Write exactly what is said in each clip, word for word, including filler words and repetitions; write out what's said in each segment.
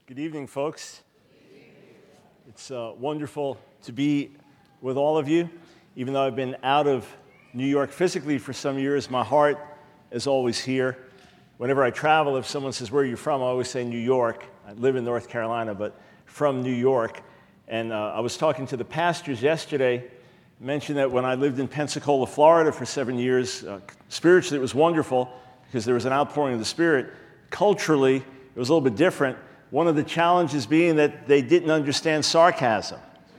Good evening, folks. It's uh, wonderful to be with all of you. Even though I've been out of New York physically for some years, my heart is always here. Whenever I travel, if someone says, "Where are you from?" I always say New York. I live in North Carolina, but from New York. And uh, I was talking to the pastors yesterday, mentioned that when I lived in Pensacola, Florida for seven years, uh, spiritually it was wonderful because there was an outpouring of the Spirit. Culturally, it was a little bit different. One of the challenges being that they didn't understand sarcasm,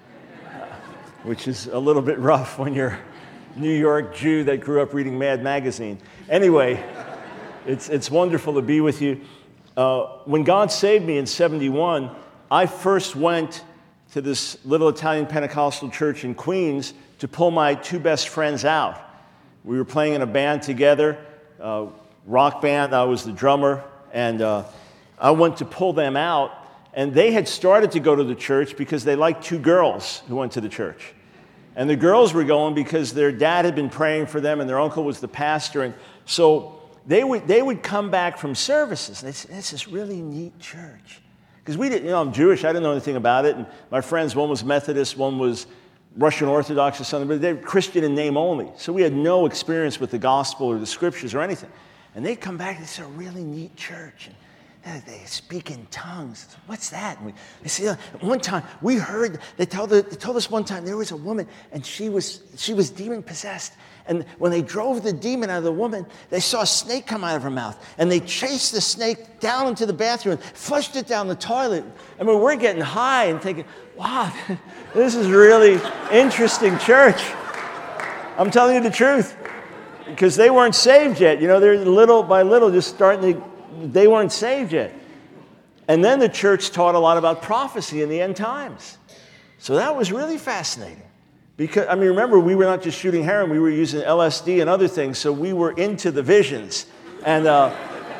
which is a little bit rough when you're a New York Jew that grew up reading Mad Magazine. Anyway, it's, it's wonderful to be with you. Uh, when God saved me in seventy-one, I first went to this little Italian Pentecostal church in Queens to pull my two best friends out. We were playing in a band together, uh, rock band. I was the drummer, and uh, I went to pull them out, and they had started to go to the church because they liked two girls who went to the church. And the girls were going because their dad had been praying for them, and their uncle was the pastor. And so they would they would come back from services, and they'd say, "This is really neat church." Because we didn't, you know, I'm Jewish, I didn't know anything about it. And my friends, one was Methodist, one was Russian Orthodox or something, but they were Christian in name only. So we had no experience with the gospel or the scriptures or anything. And they'd come back, and it's a really neat church. And they speak in tongues. What's that? And we, they say, uh, one time we heard, they told, they told us one time there was a woman and she was she was demon possessed. And when they drove the demon out of the woman, they saw a snake come out of her mouth. And they chased the snake down into the bathroom, flushed it down the toilet. I mean, we're getting high and thinking, wow, this is really interesting church. I'm telling you the truth. Because they weren't saved yet. You know, they're little by little just starting to. They weren't saved yet. And then the church taught a lot about prophecy in the end times. So that was really fascinating. Because, I mean, remember, we were not just shooting heroin, we were using L S D and other things, so we were into the visions. And uh,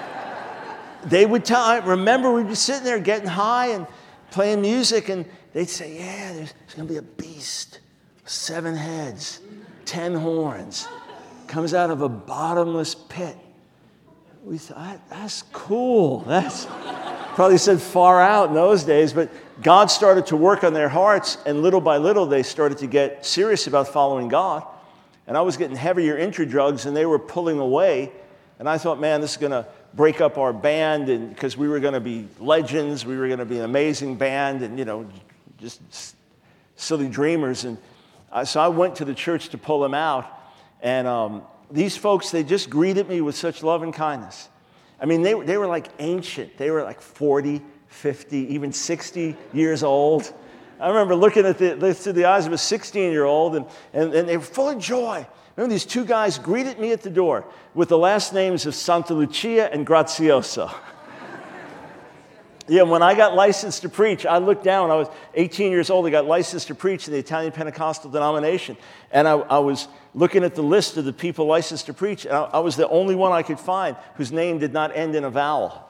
they would tell, I remember we'd be sitting there getting high and playing music, and they'd say, yeah, there's, there's going to be a beast, seven heads, ten horns, comes out of a bottomless pit. We thought, that's cool. That's probably said far out in those days, but God started to work on their hearts, and little by little, they started to get serious about following God. And I was getting heavier into drugs, and they were pulling away. And I thought, man, this is going to break up our band, and because we were going to be legends, we were going to be an amazing band, and, you know, just silly dreamers. And I, so I went to the church to pull them out, and um, these folks, they just greeted me with such love and kindness. I mean, they, they were like ancient. They were like forty, fifty, even sixty years old. I remember looking at the, through the eyes of a sixteen-year-old, and, and, and they were full of joy. Remember, these two guys greeted me at the door with the last names of Santa Lucia and Grazioso. Yeah, when I got licensed to preach, I looked down. I was eighteen years old. I got licensed to preach in the Italian Pentecostal denomination. And I, I was looking at the list of the people licensed to preach. And I, I was the only one I could find whose name did not end in a vowel.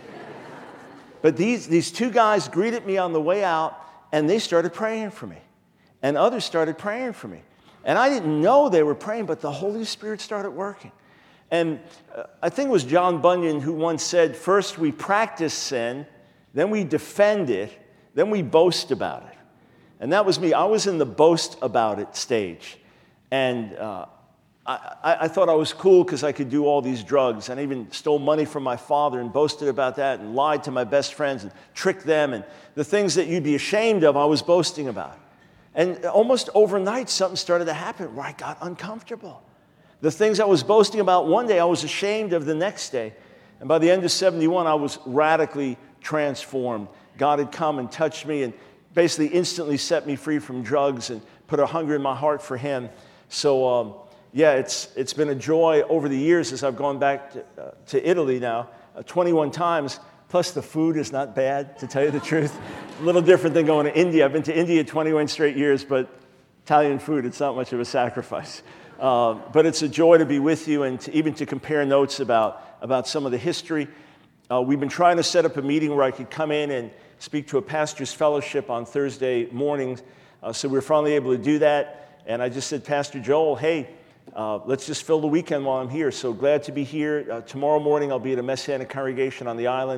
But these, these two guys greeted me on the way out, and they started praying for me. And others started praying for me. And I didn't know they were praying, but the Holy Spirit started working. And uh, I think it was John Bunyan who once said, first we practice sin, then we defend it, then we boast about it. And that was me. I was in the boast about it stage. And uh, I, I thought I was cool because I could do all these drugs. And I even stole money from my father and boasted about that and lied to my best friends and tricked them. And the things that you'd be ashamed of, I was boasting about. And almost overnight, something started to happen where I got uncomfortable. The things I was boasting about one day, I was ashamed of the next day. And by the end of seventy-one, I was radically transformed. God had come and touched me and basically instantly set me free from drugs and put a hunger in my heart for Him. So, um, yeah, it's it's been a joy over the years as I've gone back to, uh, to Italy now uh, twenty-one times. Plus, the food is not bad, to tell you the truth. A little different than going to India. I've been to India twenty-one straight years, but Italian food, it's not much of a sacrifice. Uh, but it's a joy to be with you and to, even to compare notes about, about some of the history. Uh, we've been trying to set up a meeting where I could come in and speak to a pastor's fellowship on Thursday mornings. Uh, so we were finally able to do that. And I just said, Pastor Joel, hey, uh, let's just fill the weekend while I'm here. So glad to be here. Uh, tomorrow morning I'll be at a Messianic congregation on the island.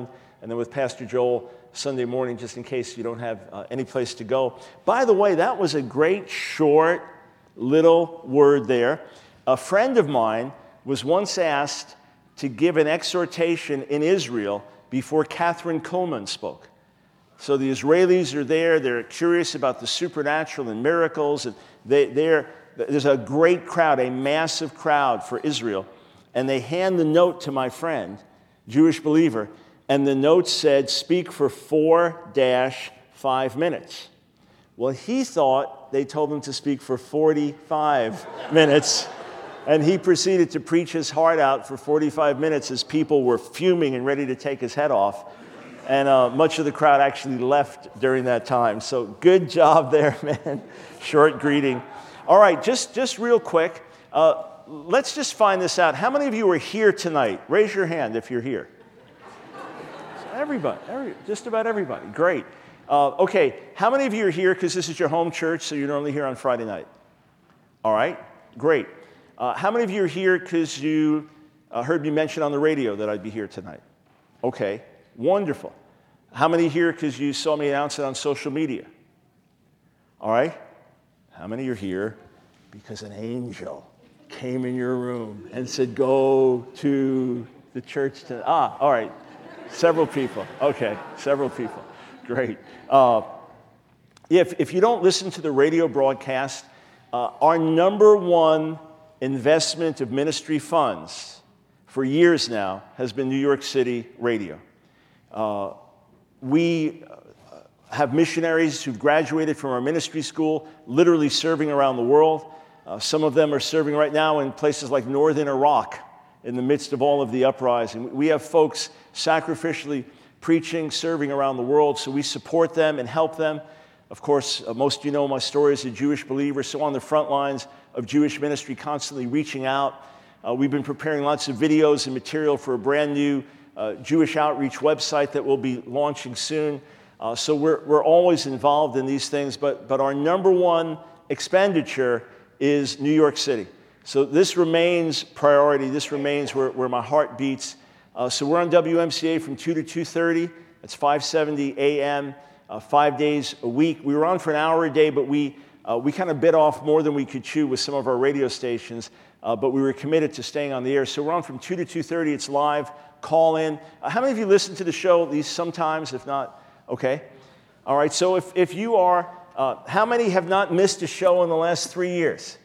and then with Pastor Joel Sunday morning, just in case you don't have uh, any place to go. By the way, that was a great, short, little word there. A friend of mine was once asked to give an exhortation in Israel before Catherine Kuhlman spoke. So the Israelis are there. They're curious about the supernatural and miracles. And they, they're, there's a great crowd, a massive crowd for Israel. And they hand the note to my friend, Jewish believer, and the note said, speak for four dash five minutes. Well, he thought they told him to speak for forty-five minutes, and he proceeded to preach his heart out for forty-five minutes as people were fuming and ready to take his head off. And uh, much of the crowd actually left during that time. So good job there, man. Short greeting. All right, just, just real quick, uh, let's just find this out. How many of you are here tonight? Raise your hand if you're here. Everybody, every, just about everybody. Great. Uh, okay, how many of you are here because this is your home church, so you're normally here on Friday night? All right, great. Uh, how many of you are here because you uh, heard me mention on the radio that I'd be here tonight? Okay, wonderful. How many here because you saw me announce it on social media? All right. How many are here because an angel came in your room and said, go to the church tonight? Ah, all right. Several people. Okay, several people. Great. Uh, if, if you don't listen to the radio broadcast, uh, our number one investment of ministry funds for years now has been New York City radio. Uh, we have missionaries who've graduated from our ministry school, literally serving around the world. Uh, some of them are serving right now in places like northern Iraq, in the midst of all of the uprising. We have folks sacrificially preaching, serving around the world, so we support them and help them. Of course, uh, most of you know my story as a Jewish believer, so on the front lines of Jewish ministry, constantly reaching out. Uh, we've been preparing lots of videos and material for a brand new uh, Jewish outreach website that we'll be launching soon. Uh, so we're, we're always involved in these things, but, but our number one expenditure is New York City. So this remains priority. This remains where, where my heart beats. Uh, so we're on W M C A from two to two thirty. That's five seventy A M, uh, five days a week. We were on for an hour a day, but we, uh, we kind of bit off more than we could chew with some of our radio stations, uh, but we were committed to staying on the air. So we're on from two to two thirty. It's live. Call in. Uh, how many of you listen to the show at least sometimes, if not? Okay. All right. So if, if you are, uh, how many have not missed a show in the last three years?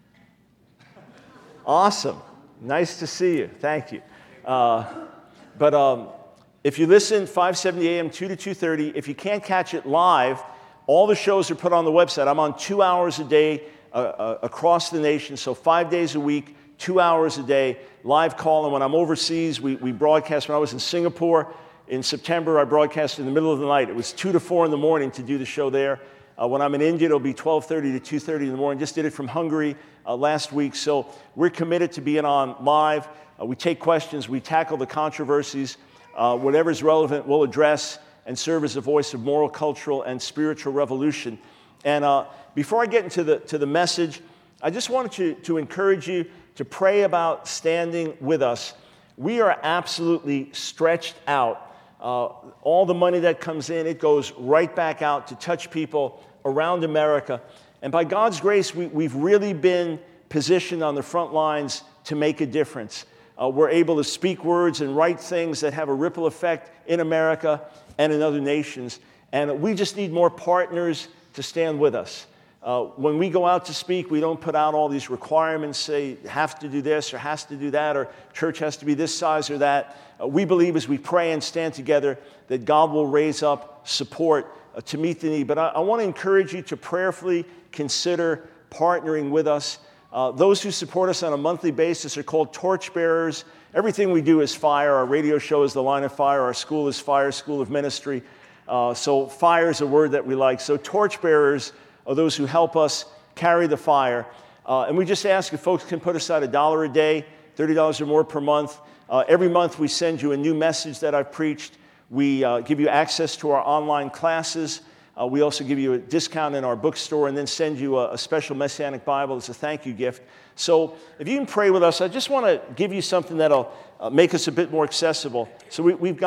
Awesome. Nice to see you. Thank you. Uh, but um, if you listen, five seventy A M, two to two thirty, if you can't catch it live, all the shows are put on the website. I'm on two hours a day uh, uh, across the nation, so five days a week, two hours a day, live call. And when I'm overseas, we, we broadcast. When I was in Singapore in September, I broadcast in the middle of the night. It was two to four in the morning to do the show there. Uh, when I'm in India, it'll be twelve thirty to two thirty in the morning. Just did it from Hungary uh, last week. So we're committed to being on live. Uh, we take questions. We tackle the controversies. Uh, whatever's relevant, we'll address and serve as a voice of moral, cultural, and spiritual revolution. And uh, before I get into the, to the message, I just wanted to, to encourage you to pray about standing with us. We are absolutely stretched out. Uh, all the money that comes in, it goes right back out to touch people around America. And by God's grace, we, we've really been positioned on the front lines to make a difference. Uh, we're able to speak words and write things that have a ripple effect in America and in other nations. And we just need more partners to stand with us. Uh, when we go out to speak, we don't put out all these requirements, say, have to do this or has to do that, or church has to be this size or that. Uh, we believe as we pray and stand together that God will raise up support uh, to meet the need. But I, I want to encourage you to prayerfully consider partnering with us. Uh, those who support us on a monthly basis are called torchbearers. Everything we do is fire. Our radio show is The Line of Fire. Our school is Fire, School of Ministry. Uh, so fire is a word that we like. So torchbearers are those who help us carry the fire. Uh, and we just ask if folks can put aside a dollar a day, thirty dollars or more per month. Uh, every month we send you a new message that I've preached. We uh, give you access to our online classes. Uh, we also give you a discount in our bookstore and then send you a, a special Messianic Bible as a thank you gift. So if you can pray with us, I just want to give you something that'll uh, make us a bit more accessible. So we, we've got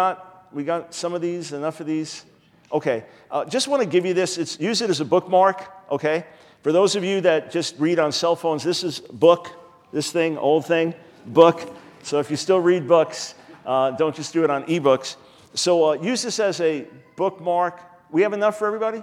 got we got some of these, enough of these? Okay. Uh, just want to give you this. It's, use it as a bookmark, okay? For those of you that just read on cell phones, this is book, this thing, old thing, book. So if you still read books, uh, don't just do it on ebooks. So uh, use this as a bookmark. We have enough for everybody?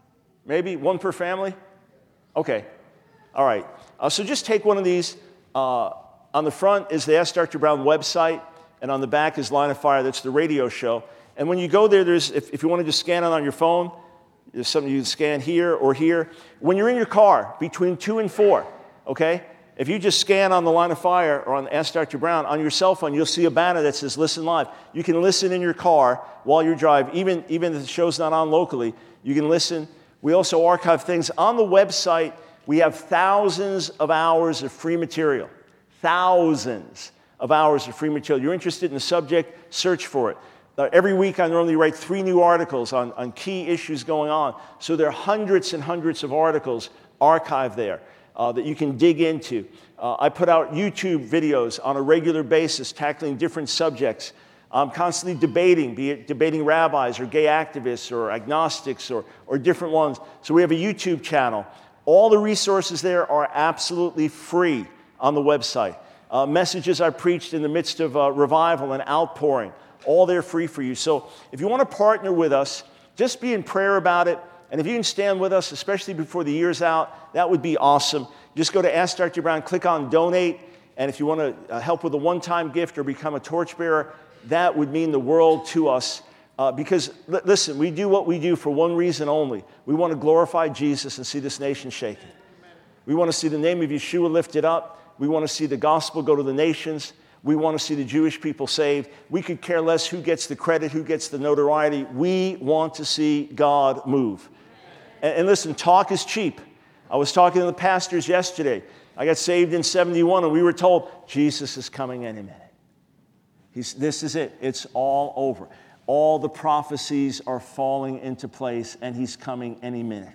Maybe one per family? Okay. All right. Uh, so just take one of these. Uh, on the front is the Ask Doctor Brown website, and on the back is Line of Fire. That's the radio show. And when you go there, there's if, if you want to just scan it on your phone, there's something you can scan here or here. When you're in your car, between two and four, okay? If you just scan on the Line of Fire or on Ask Doctor Brown, on your cell phone, you'll see a banner that says Listen Live. You can listen in your car while you drive, even, even if the show's not on locally. You can listen. We also archive things. On the website, we have thousands of hours of free material. Thousands of hours of free material. You're interested in the subject, search for it. Uh, every week, I normally write three new articles on, on key issues going on. So there are hundreds and hundreds of articles archived there uh, that you can dig into. Uh, I put out YouTube videos on a regular basis tackling different subjects. I'm constantly debating, be it debating rabbis or gay activists or agnostics or, or different ones. So we have a YouTube channel. All the resources there are absolutely free on the website. Uh, messages I preached in the midst of uh, revival and outpouring, all there free for you. So if you want to partner with us, just be in prayer about it. And if you can stand with us, especially before the year's out, that would be awesome. Just go to Ask Doctor Brown, click on Donate. And if you want to uh, help with a one-time gift or become a torchbearer, that would mean the world to us. Uh, because, l- listen, we do what we do for one reason only. We want to glorify Jesus and see this nation shaken. We want to see the name of Yeshua lifted up. We want to see the gospel go to the nations. We want to see the Jewish people saved. We could care less who gets the credit, who gets the notoriety. We want to see God move. And, and listen, talk is cheap. I was talking to the pastors yesterday. I got saved in seventy-one, and we were told, Jesus is coming any minute. He's, this is it. It's all over. All the prophecies are falling into place, and he's coming any minute.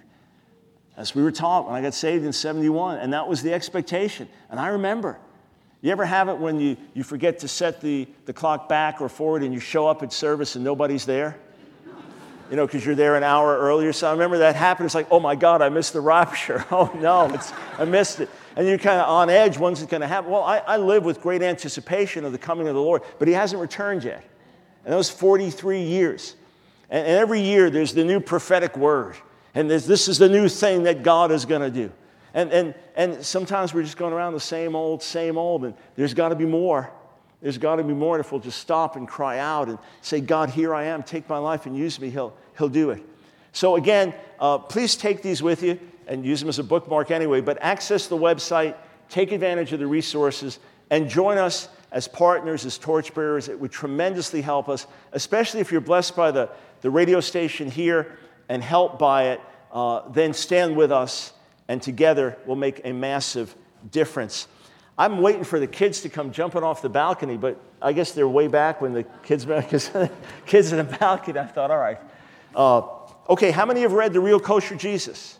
As we were taught when I got saved in seventy-one, and that was the expectation. And I remember. You ever have it when you, you forget to set the, the clock back or forward and you show up at service and nobody's there? You know, because you're there an hour earlier. So I remember that happened. It's like, oh my God, I missed the rapture. Oh no, it's, I missed it. And you're kind of on edge. When's it going to happen? Well, I, I live with great anticipation of the coming of the Lord, but he hasn't returned yet. And that was forty-three years. And, and every year there's the new prophetic word. And this is the new thing that God is going to do. And, and, and sometimes we're just going around the same old, same old, and there's got to be more. There's got to be more. And if we'll just stop and cry out and say, God, here I am, take my life and use me, he'll, he'll do it. So again, uh, please take these with you and use them as a bookmark anyway, but access the website, take advantage of the resources, and join us as partners, as torchbearers. It would tremendously help us, especially if you're blessed by the, the radio station here and helped by it, uh, then stand with us. And together, we'll make a massive difference. I'm waiting for the kids to come jumping off the balcony, but I guess they're way back when the kids, because kids in the balcony, I thought, all right. Uh, okay, how many have read The Real Kosher Jesus?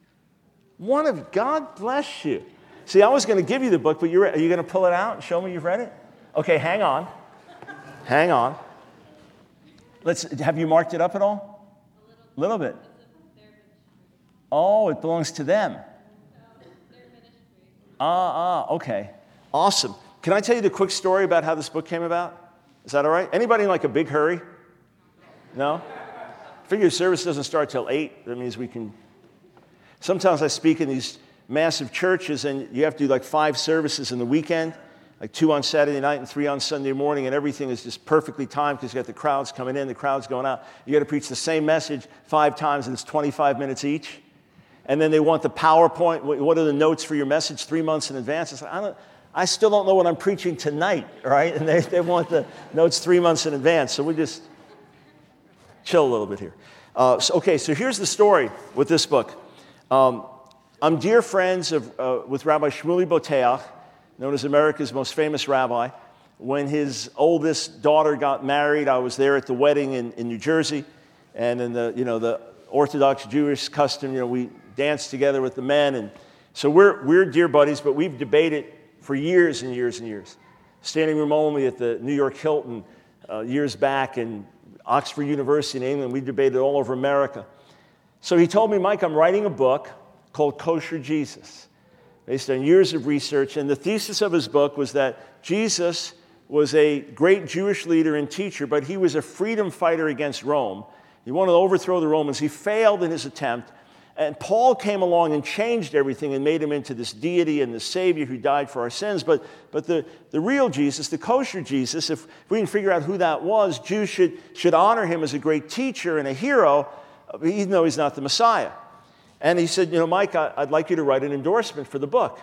One of, God bless you. See, I was going to give you the book, but you're, are you going to pull it out and show me you've read it? Okay, hang on. Hang on. Let's, have you marked it up at all? A little bit. Oh, it belongs to them. Ah, ah, okay. Awesome. Can I tell you the quick story about how this book came about? Is that all right? Anybody in like a big hurry? No? I figure service doesn't start till eight. That means we can... Sometimes I speak in these massive churches, and you have to do like five services in the weekend, like two on Saturday night and three on Sunday morning, and everything is just perfectly timed because you got the crowds coming in, the crowds going out. You got to preach the same message five times, and it's twenty-five minutes each. And then they want the PowerPoint. What are the notes for your message three months in advance? It's like, I, don't, I still don't know what I'm preaching tonight, right? And they, they want the notes three months in advance. So we just chill a little bit here. Uh, so, okay, so here's the story with this book. Um, I'm dear friends of, uh, with Rabbi Shmuley Boteach, known as America's most famous rabbi. When his oldest daughter got married, I was there at the wedding in, in New Jersey. And in the, you know, the Orthodox Jewish custom, you know, we danced together with the men. And so we're, we're dear buddies, but we've debated for years and years and years. Standing room only at the New York Hilton uh, years back, and Oxford University in England. We debated all over America. So he told me, Mike, I'm writing a book called Kosher Jesus, based on years of research. And the thesis of his book was that Jesus was a great Jewish leader and teacher, but he was a freedom fighter against Rome. He wanted to overthrow the Romans. He failed in his attempt. And Paul came along and changed everything and made him into this deity and the Savior who died for our sins. But, but the, the real Jesus, the kosher Jesus, if we can figure out who that was, Jews should, should honor him as a great teacher and a hero, even though he's not the Messiah. And he said, you know, Mike, I, I'd like you to write an endorsement for the book.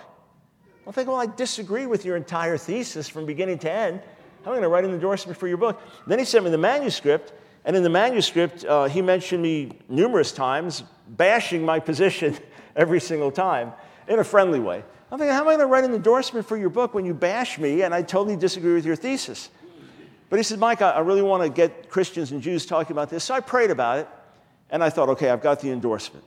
I think, well, I disagree with your entire thesis from beginning to end. How am I going to write an endorsement for your book? Then he sent me the manuscript. And in the manuscript, uh, he mentioned me numerous times, bashing my position every single time in a friendly way. I'm thinking, how am I going to write an endorsement for your book when you bash me and I totally disagree with your thesis? But he said, Mike, I, I really want to get Christians and Jews talking about this. So I prayed about it, and I thought, okay, I've got the endorsement.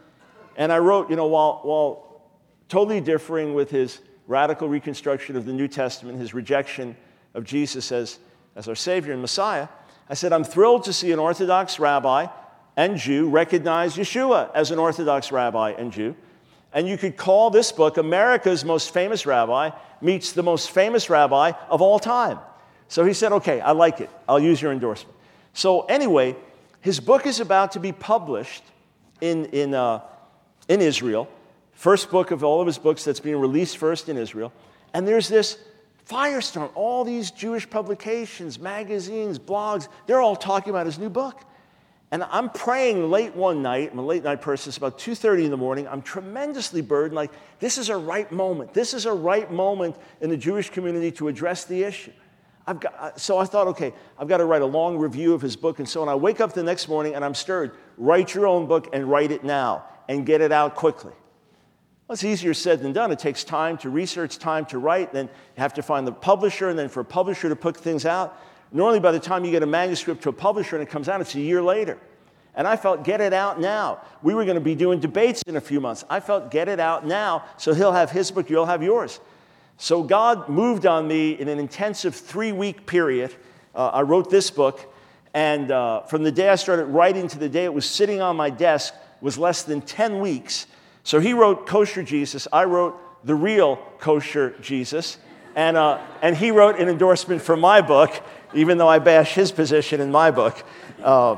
And I wrote, you know, while, while totally differing with his radical reconstruction of the New Testament, his rejection of Jesus as, as our Savior and Messiah, I said, I'm thrilled to see an Orthodox rabbi and Jew recognize Yeshua as an Orthodox rabbi and Jew. And you could call this book America's Most Famous Rabbi Meets the Most Famous Rabbi of All Time. So he said, okay, I like it. I'll use your endorsement. So anyway, his book is about to be published in, in, uh, in Israel. First book of all of his books that's being released first in Israel. And there's this firestorm. All these Jewish publications, magazines, blogs, they're all talking about his new book. And I'm praying late one night. I'm a late night person. It's about two thirty in the morning. I'm tremendously burdened. Like, this is a right moment. This is a right moment in the Jewish community to address the issue. I've got, so I thought, okay, I've got to write a long review of his book and so on. I wake up the next morning and I'm stirred. Write your own book and write it now and get it out quickly. Well, it's easier said than done. It takes time to research, time to write. Then you have to find the publisher, and then for a publisher to put things out. Normally, by the time you get a manuscript to a publisher and it comes out, it's a year later. And I felt, get it out now. We were going to be doing debates in a few months. I felt, get it out now, so he'll have his book, you'll have yours. So God moved on me in an intensive three-week period. Uh, I wrote this book, and uh, from the day I started writing to the day it was sitting on my desk was less than ten weeks. So he wrote Kosher Jesus. I wrote The Real Kosher Jesus. And, uh, and he wrote an endorsement for my book, even though I bash his position in my book. Uh,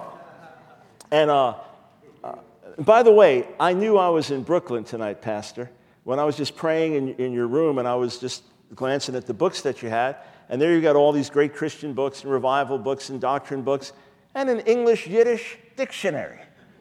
and uh, uh, by the way, I knew I was in Brooklyn tonight, Pastor, when I was just praying in, in your room, and I was just glancing at the books that you had. And there you got all these great Christian books and revival books and doctrine books and an English-Yiddish dictionary.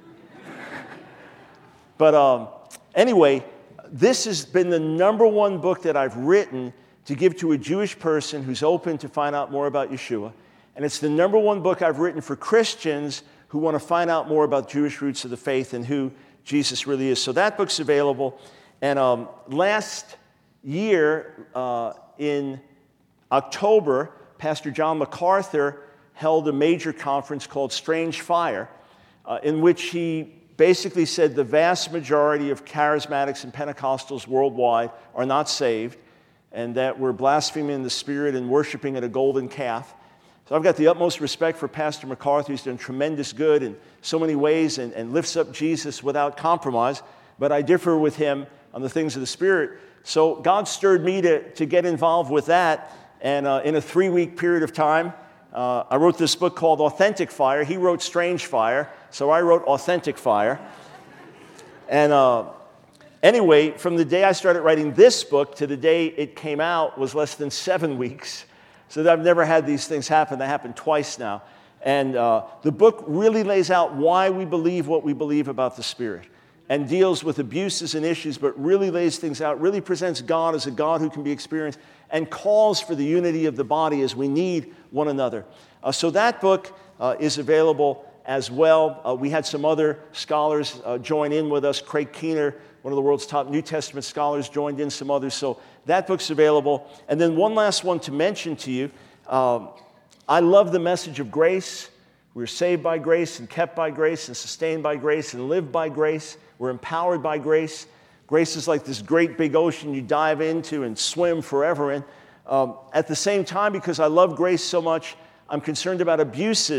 But um, anyway, this has been the number one book that I've written to give to a Jewish person who's open to find out more about Yeshua. And it's the number one book I've written for Christians who want to find out more about Jewish roots of the faith and who Jesus really is. So that book's available. And um, last year, uh, in October, Pastor John MacArthur held a major conference called Strange Fire, uh, in which he basically said the vast majority of charismatics and Pentecostals worldwide are not saved, and that we're blaspheming the Spirit and worshiping at a golden calf. So I've got the utmost respect for Pastor MacArthur. He's done tremendous good in so many ways and, and lifts up Jesus without compromise, but I differ with him on the things of the Spirit. So God stirred me to, to get involved with that, and uh, in a three-week period of time, uh, I wrote this book called Authentic Fire. He wrote Strange Fire, so I wrote Authentic Fire. And uh, anyway, from the day I started writing this book to the day it came out was less than seven weeks. So that I've never had these things happen. They happened twice now. And uh, the book really lays out why we believe what we believe about the Spirit and deals with abuses and issues, but really lays things out, really presents God as a God who can be experienced and calls for the unity of the body as we need one another. Uh, so that book uh, is available as well. Uh, we had some other scholars uh, join in with us. Craig Keener, one of the world's top New Testament scholars, joined in, some others. So that book's available. And then one last one to mention to you. Um, I love the message of grace. We're saved by grace and kept by grace and sustained by grace and live by grace. We're empowered by grace. Grace is like this great big ocean you dive into and swim forever in. Um, at the same time, because I love grace so much, I'm concerned about abuses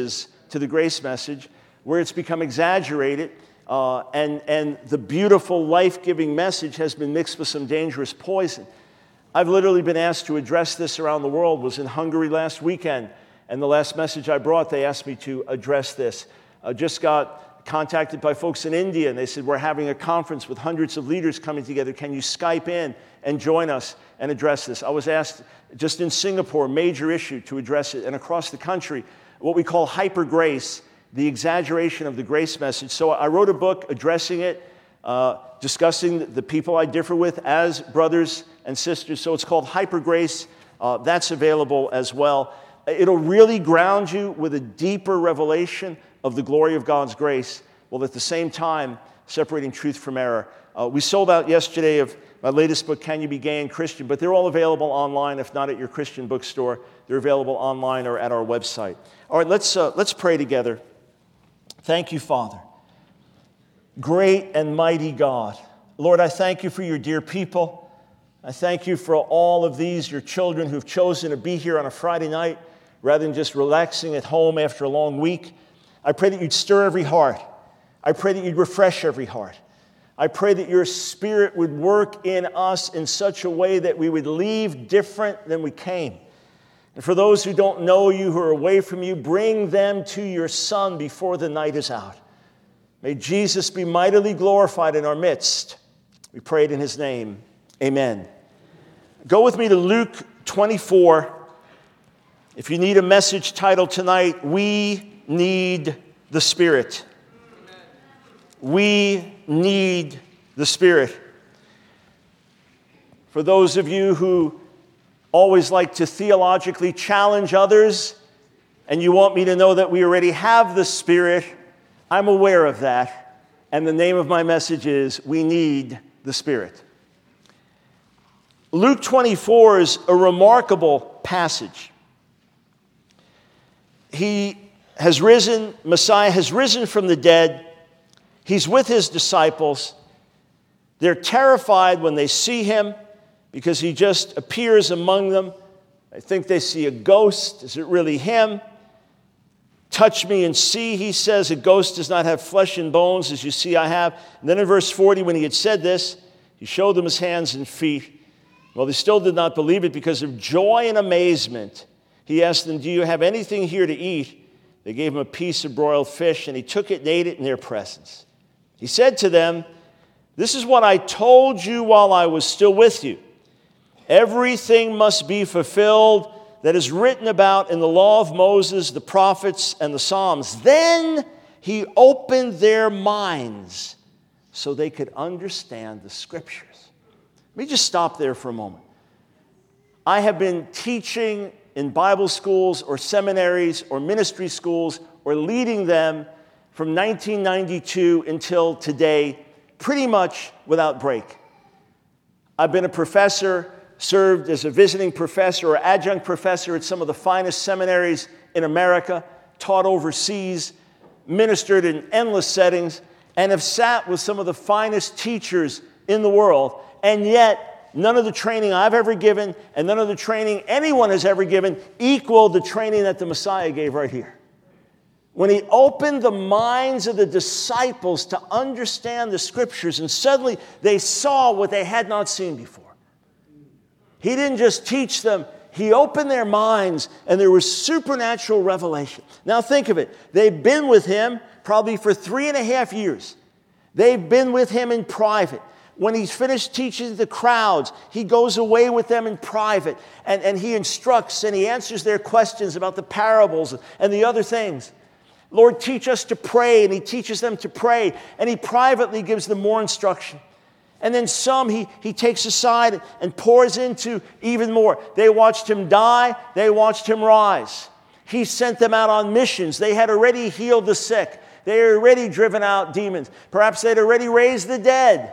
to the grace message, where it's become exaggerated, uh, and, and the beautiful, life-giving message has been mixed with some dangerous poison. I've literally been asked to address this around the world. Was in Hungary last weekend, and the last message I brought, they asked me to address this. I just got contacted by folks in India, and they said, we're having a conference with hundreds of leaders coming together. Can you Skype in and join us and address this? I was asked just in Singapore, major issue, to address it, and across the country, what we call hyper grace, the exaggeration of the grace message. So I wrote a book addressing it, uh, discussing the people I differ with as brothers and sisters. So it's called Hyper Grace. Uh, that's available as well. It'll really ground you with a deeper revelation of the glory of God's grace, while at the same time separating truth from error. Uh, we sold out yesterday of my latest book, Can You Be Gay and Christian? But they're all available online, if not at your Christian bookstore. They're available online or at our website. All right, let's, uh, let's pray together. Thank you, Father. Great and mighty God. Lord, I thank you for your dear people. I thank you for all of these, your children who've chosen to be here on a Friday night rather than just relaxing at home after a long week. I pray that you'd stir every heart. I pray that you'd refresh every heart. I pray that your Spirit would work in us in such a way that we would leave different than we came. And for those who don't know you, who are away from you, bring them to your Son before the night is out. May Jesus be mightily glorified in our midst. We pray it in his name. Amen. Go with me to Luke twenty-four. If you need a message titled tonight, We Need the Spirit. We need the Spirit. For those of you who always like to theologically challenge others, and you want me to know that we already have the Spirit, I'm aware of that. And the name of my message is, We Need the Spirit. Luke twenty-four is a remarkable passage. He has risen, Messiah has risen from the dead. He's with his disciples. They're terrified when they see him because he just appears among them. I think they see a ghost. Is it really him? Touch me and see, he says. A ghost does not have flesh and bones, as you see I have. And then in verse forty, when he had said this, he showed them his hands and feet. Well, they still did not believe it because of joy and amazement. He asked them, do you have anything here to eat? They gave him a piece of broiled fish, and he took it and ate it in their presence. He said to them, this is what I told you while I was still with you. Everything must be fulfilled that is written about in the law of Moses, the prophets, and the Psalms. Then he opened their minds so they could understand the Scriptures. Let me just stop there for a moment. I have been teaching in Bible schools or seminaries or ministry schools or leading them from nineteen ninety-two until today, pretty much without break. I've been a professor, served as a visiting professor or adjunct professor at some of the finest seminaries in America, taught overseas, ministered in endless settings, and have sat with some of the finest teachers in the world. And yet, none of the training I've ever given and none of the training anyone has ever given equaled the training that the Messiah gave right here. When he opened the minds of the disciples to understand the Scriptures, and suddenly they saw what they had not seen before. He didn't just teach them, he opened their minds, and there was supernatural revelation. Now think of it. They've been with him probably for three and a half years. They've been with him in private. When he's finished teaching the crowds, he goes away with them in private, and, and he instructs and he answers their questions about the parables and the other things. Lord, teach us to pray, and he teaches them to pray, and he privately gives them more instruction. And then some he, he takes aside and pours into even more. They watched him die. They watched him rise. He sent them out on missions. They had already healed the sick. They had already driven out demons. Perhaps they'd already raised the dead.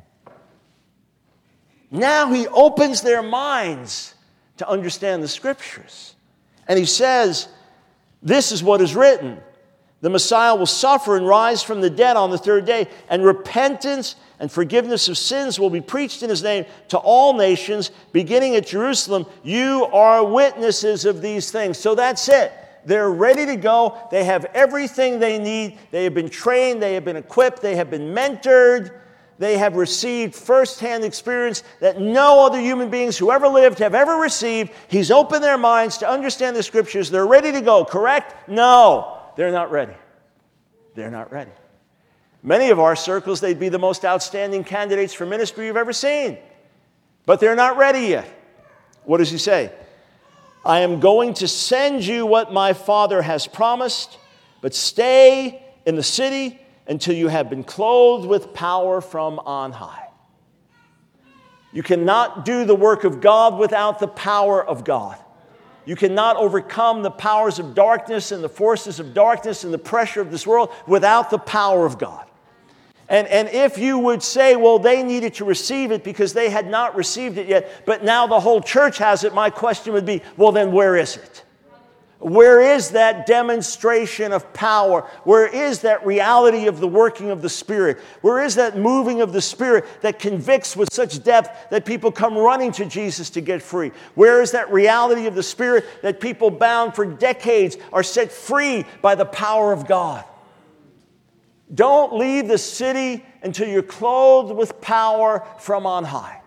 Now he opens their minds to understand the Scriptures. And he says, this is what is written. The Messiah will suffer and rise from the dead on the third day, and repentance and forgiveness of sins will be preached in his name to all nations, beginning at Jerusalem. You are witnesses of these things. So that's it. They're ready to go. They have everything they need. They have been trained. They have been equipped. They have been mentored. They have received firsthand experience that no other human beings who ever lived have ever received. He's opened their minds to understand the Scriptures. They're ready to go, correct? No, they're not ready. They're not ready. Many of our circles, they'd be the most outstanding candidates for ministry you've ever seen. But they're not ready yet. What does he say? I am going to send you what my Father has promised, but stay in the city until you have been clothed with power from on high. You cannot do the work of God without the power of God. You cannot overcome the powers of darkness and the forces of darkness and the pressure of this world without the power of God. And, and if you would say, well, they needed to receive it because they had not received it yet, but now the whole church has it, my question would be, well, then where is it? Where is that demonstration of power? Where is that reality of the working of the Spirit? Where is that moving of the Spirit that convicts with such depth that people come running to Jesus to get free? Where is that reality of the Spirit that people bound for decades are set free by the power of God? Don't leave the city until you're clothed with power from on high.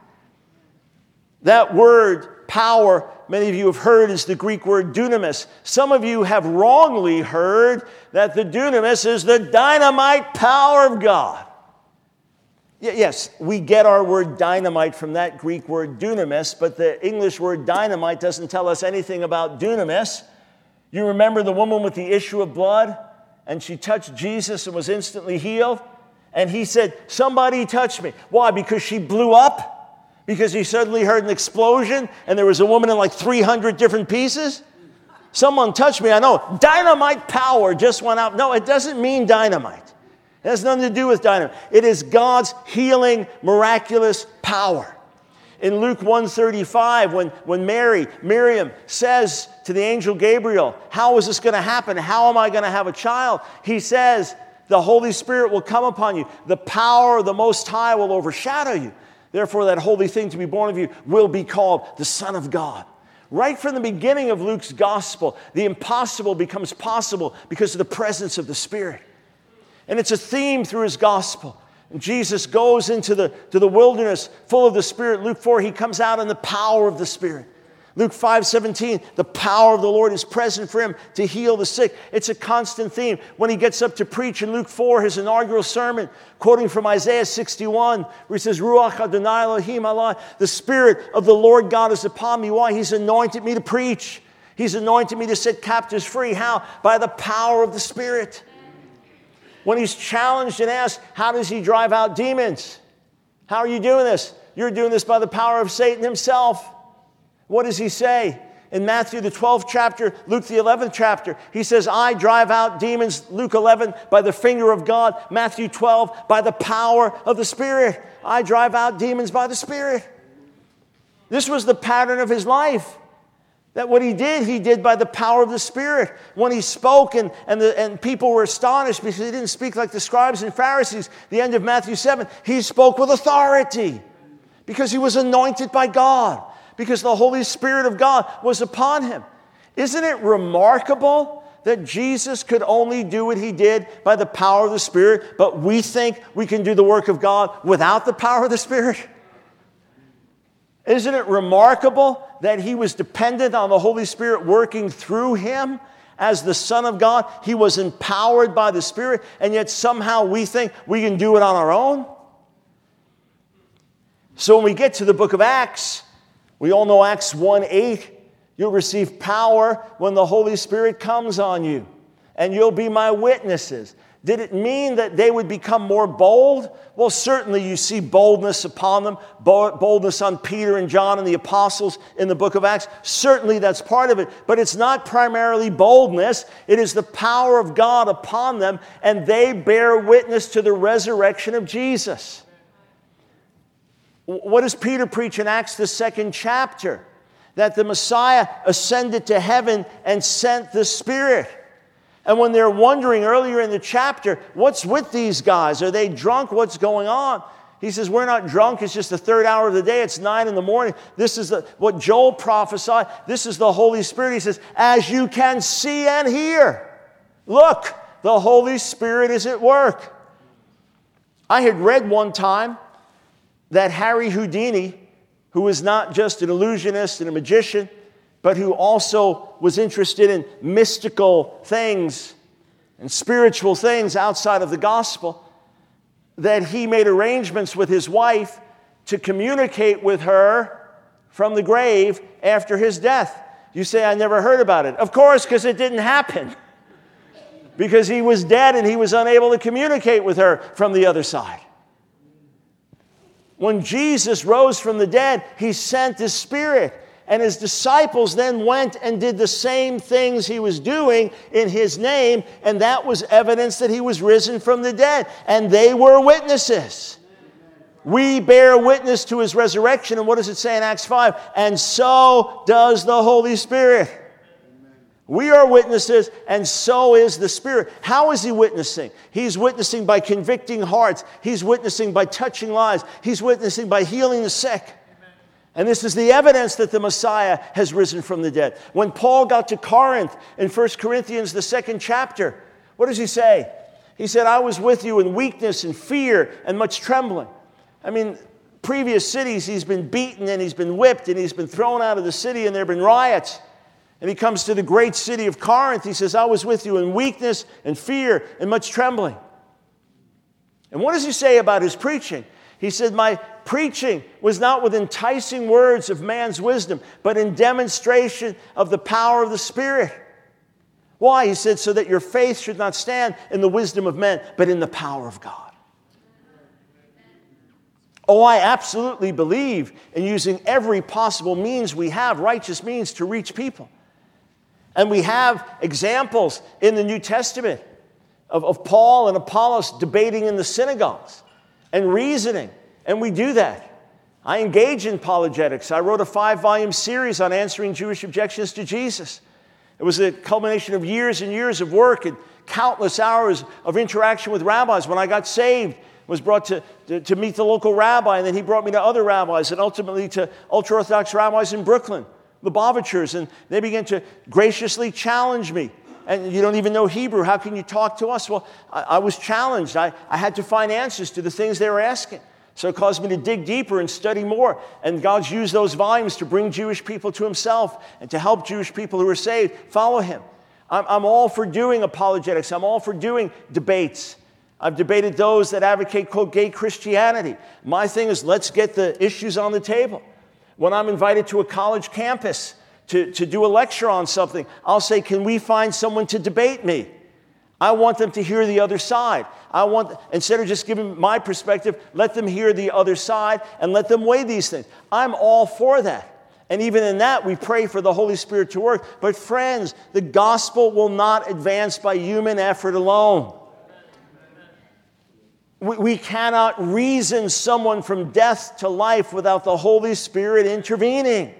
That word, power, many of you have heard is the Greek word dunamis. Some of you have wrongly heard that the dunamis is the dynamite power of God. Yes, we get our word dynamite from that Greek word dunamis, but the English word dynamite doesn't tell us anything about dunamis. You remember the woman with the issue of blood? And she touched Jesus and was instantly healed. And he said, somebody touched me. Why? Because she blew up? Because he suddenly heard an explosion and there was a woman in like three hundred different pieces? Someone touched me, I know. Dynamite power just went out. No, it doesn't mean dynamite. It has nothing to do with dynamite. It is God's healing, miraculous power. In Luke one thirty-five, when, when Mary, Miriam says to the angel Gabriel, how is this going to happen? How am I going to have a child? He says, the Holy Spirit will come upon you. The power of the Most High will overshadow you. Therefore, that holy thing to be born of you will be called the Son of God. Right from the beginning of Luke's gospel, the impossible becomes possible because of the presence of the Spirit. And it's a theme through his gospel. And Jesus goes into the, to the wilderness full of the Spirit. Luke four, he comes out in the power of the Spirit. Luke five seventeen, the power of the Lord is present for him to heal the sick. It's a constant theme. When he gets up to preach in Luke four, his inaugural sermon, quoting from Isaiah sixty-one, where he says, Ruach Adonai Elohim Allah, the Spirit of the Lord God is upon me. Why? He's anointed me to preach. He's anointed me to set captives free. How? By the power of the Spirit. When he's challenged and asked, how does he drive out demons? How are you doing this? You're doing this by the power of Satan himself. What does he say? In Matthew, the twelfth chapter, Luke, the eleventh chapter, he says, I drive out demons, Luke eleven, by the finger of God. Matthew twelve, by the power of the Spirit. I drive out demons by the Spirit. This was the pattern of his life. That what he did, he did by the power of the Spirit. When he spoke and, and, the, and people were astonished because he didn't speak like the scribes and Pharisees, the end of Matthew seven, he spoke with authority because he was anointed by God, because the Holy Spirit of God was upon him. Isn't it remarkable that Jesus could only do what he did by the power of the Spirit, but we think we can do the work of God without the power of the Spirit? Isn't it remarkable that he was dependent on the Holy Spirit working through him as the Son of God? He was empowered by the Spirit, and yet somehow we think we can do it on our own. So when we get to the book of Acts, we all know Acts one eight, you'll receive power when the Holy Spirit comes on you, and you'll be my witnesses. Did it mean that they would become more bold? Well, certainly you see boldness upon them, boldness on Peter and John and the apostles in the book of Acts. Certainly that's part of it, but it's not primarily boldness. It is the power of God upon them, and they bear witness to the resurrection of Jesus. What does Peter preach in Acts, the second chapter? That the Messiah ascended to heaven and sent the Spirit. And when they're wondering earlier in the chapter, what's with these guys? Are they drunk? What's going on? He says, we're not drunk. It's just the third hour of the day. It's nine in the morning. This is the, what Joel prophesied. This is the Holy Spirit. He says, as you can see and hear, look, the Holy Spirit is at work. I had read one time that Harry Houdini, who was not just an illusionist and a magician, but who also was interested in mystical things and spiritual things outside of the gospel, that he made arrangements with his wife to communicate with her from the grave after his death. You say, I never heard about it. Of course, because it didn't happen. Because he was dead and he was unable to communicate with her from the other side. When Jesus rose from the dead, he sent his Spirit. And his disciples then went and did the same things he was doing in his name. And that was evidence that he was risen from the dead. And they were witnesses. We bear witness to his resurrection. And what does it say in Acts five? And so does the Holy Spirit. We are witnesses, and so is the Spirit. How is he witnessing? He's witnessing by convicting hearts. He's witnessing by touching lives. He's witnessing by healing the sick. And this is the evidence that the Messiah has risen from the dead. When Paul got to Corinth in First Corinthians, the second chapter, what does he say? He said, I was with you in weakness and fear and much trembling. I mean, previous cities, he's been beaten and he's been whipped and he's been thrown out of the city and there have been riots. And he comes to the great city of Corinth. He says, I was with you in weakness and fear and much trembling. And what does he say about his preaching? He said, my preaching was not with enticing words of man's wisdom, but in demonstration of the power of the Spirit. Why? He said, so that your faith should not stand in the wisdom of men, but in the power of God. Oh, I absolutely believe in using every possible means we have, righteous means, to reach people. And we have examples in the New Testament of, of Paul and Apollos debating in the synagogues and reasoning, and we do that. I engage in apologetics. I wrote a five-volume series on answering Jewish objections to Jesus. It was a culmination of years and years of work and countless hours of interaction with rabbis. When I got saved, I was brought to, to, to meet the local rabbi, and then he brought me to other rabbis, and ultimately to ultra-Orthodox rabbis in Brooklyn, the Lubavitchers, and they began to graciously challenge me. And you don't even know Hebrew. How can you talk to us? Well, I, I was challenged. I, I had to find answers to the things they were asking. So it caused me to dig deeper and study more. And God's used those volumes to bring Jewish people to himself and to help Jewish people who are saved follow him. I'm, I'm all for doing apologetics. I'm all for doing debates. I've debated those that advocate, quote, gay Christianity. My thing is, let's get the issues on the table. When I'm invited to a college campus to, to do a lecture on something, I'll say, can we find someone to debate me? I want them to hear the other side. I want, instead of just giving my perspective, let them hear the other side and let them weigh these things. I'm all for that. And even in that, we pray for the Holy Spirit to work. But friends, the gospel will not advance by human effort alone. We, we cannot reason someone from death to life without the Holy Spirit intervening.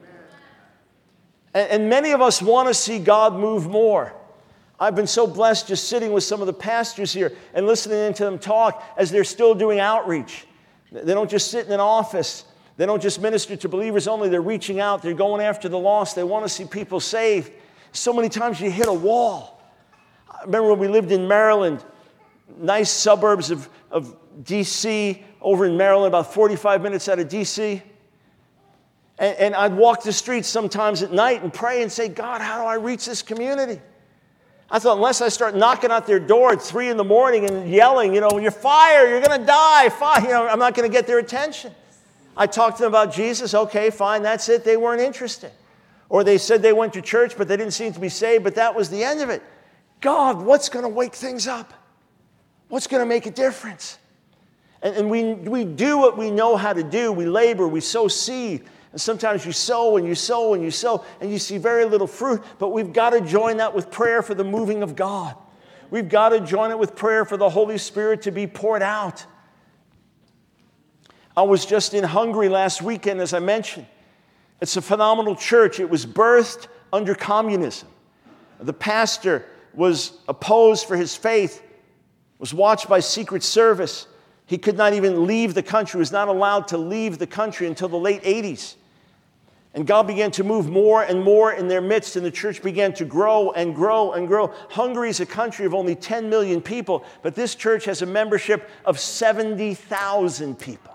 And, and many of us want to see God move more. I've been so blessed just sitting with some of the pastors here and listening to them talk as they're still doing outreach. They don't just sit in an office. They don't just minister to believers only. They're reaching out. They're going after the lost. They want to see people saved. So many times you hit a wall. I remember when we lived in Maryland, nice suburbs of, of D C, over in Maryland, about forty-five minutes out of D C. And, and I'd walk the streets sometimes at night and pray and say, God, how do I reach this community? I thought, unless I start knocking out their door at three in the morning and yelling, you know, you're fired, you're going to die, fire, you know, I'm not going to get their attention. I talked to them about Jesus. Okay, fine, that's it. They weren't interested. Or they said they went to church, but they didn't seem to be saved, but that was the end of it. God, what's going to wake things up? What's going to make a difference? And, and we, we do what we know how to do. We labor, we sow seed. And sometimes you sow and you sow and you sow and you see very little fruit. But we've got to join that with prayer for the moving of God. We've got to join it with prayer for the Holy Spirit to be poured out. I was just in Hungary last weekend, as I mentioned. It's a phenomenal church. It was birthed under communism. The pastor was opposed for his faith, was watched by Secret Service, He could not even leave the country. He was not allowed to leave the country until the late eighties. And God began to move more and more in their midst, and the church began to grow and grow and grow. Hungary is a country of only ten million people, but this church has a membership of seventy thousand people.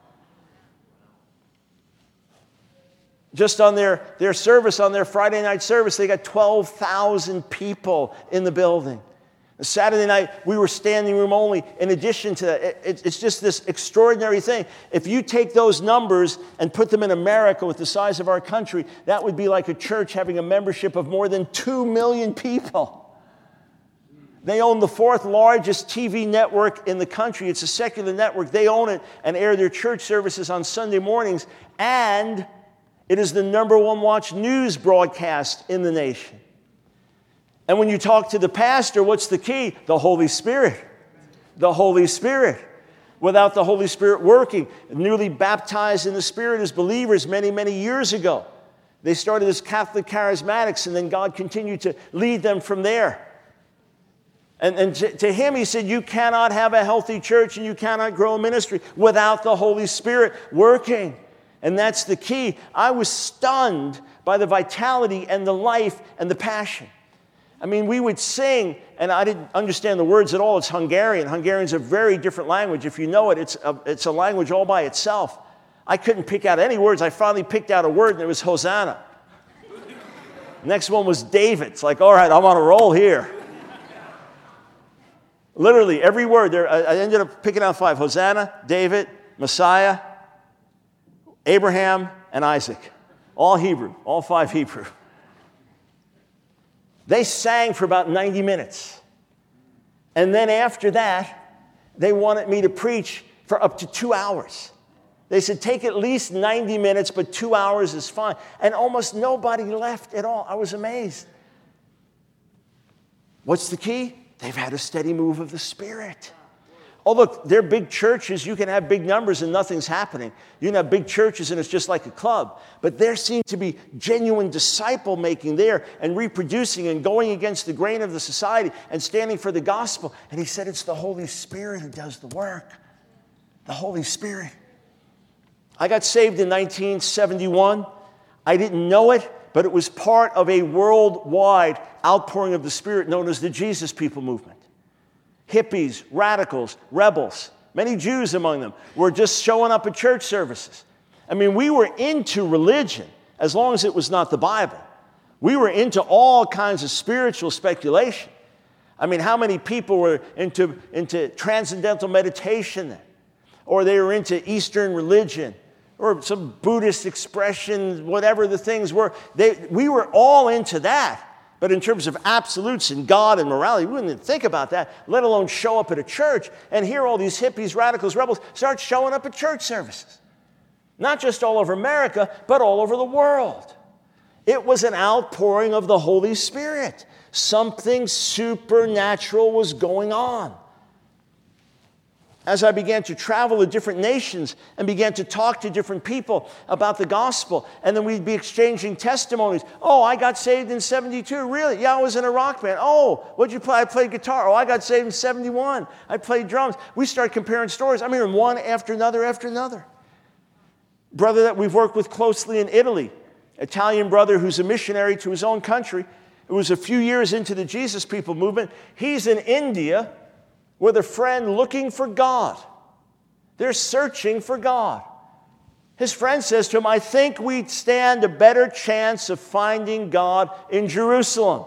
Just on their, their service, on their Friday night service, they got twelve thousand people in the building. Saturday night, we were standing room only. In addition to that, it, it's just this extraordinary thing. If you take those numbers and put them in America with the size of our country, that would be like a church having a membership of more than two million people. They own the fourth largest T V network in the country. It's a secular network. They own it and air their church services on Sunday mornings. And it is the number one watched news broadcast in the nation. And when you talk to the pastor, what's the key? The Holy Spirit. The Holy Spirit. Without the Holy Spirit working, newly baptized in the Spirit as believers many, many years ago. They started as Catholic charismatics, and then God continued to lead them from there. And, and to, to him, he said, you cannot have a healthy church and you cannot grow a ministry without the Holy Spirit working. And that's the key. I was stunned by the vitality and the life and the passion. I mean, we would sing, and I didn't understand the words at all. It's Hungarian. Hungarian's a very different language. If you know it, it's a, it's a language all by itself. I couldn't pick out any words. I finally picked out a word, and it was Hosanna. Next one was David. It's like, all right, I'm on a roll here. Literally, every word. There, I ended up picking out five. Hosanna, David, Messiah, Abraham, and Isaac. All Hebrew. All five Hebrew. They sang for about ninety minutes. And then after that, they wanted me to preach for up to two hours. They said, take at least ninety minutes, but two hours is fine. And almost nobody left at all. I was amazed. What's the key? They've had a steady move of the Spirit. Oh, look, they're big churches. You can have big numbers and nothing's happening. You can have big churches and it's just like a club. But there seemed to be genuine disciple-making there and reproducing and going against the grain of the society and standing for the gospel. And he said it's the Holy Spirit who does the work. The Holy Spirit. I got saved in nineteen seventy-one. I didn't know it, but it was part of a worldwide outpouring of the Spirit known as the Jesus People movement. Hippies, radicals, rebels, many Jews among them, were just showing up at church services. I mean, we were into religion as long as it was not the Bible. We were into all kinds of spiritual speculation. I mean, how many people were into, into transcendental meditation then? Or they were into Eastern religion or some Buddhist expression, whatever the things were. They, we were all into that. But in terms of absolutes and God and morality, we wouldn't even think about that, let alone show up at a church and hear all these hippies, radicals, rebels start showing up at church services. Not just all over America, but all over the world. It was an outpouring of the Holy Spirit. Something supernatural was going on. As I began to travel to different nations and began to talk to different people about the gospel, and then we'd be exchanging testimonies. Oh, I got saved in seventy-two. Really? Yeah, I was in a rock band. Oh, what'd you play? I played guitar. Oh, I got saved in seventy-one. I played drums. We started comparing stories. I'm hearing one after another after another. Brother that we've worked with closely in Italy, Italian brother who's a missionary to his own country. It was a few years into the Jesus People movement. He's in India with a friend looking for God. They're searching for God. His friend says to him, I think we'd stand a better chance of finding God in Jerusalem.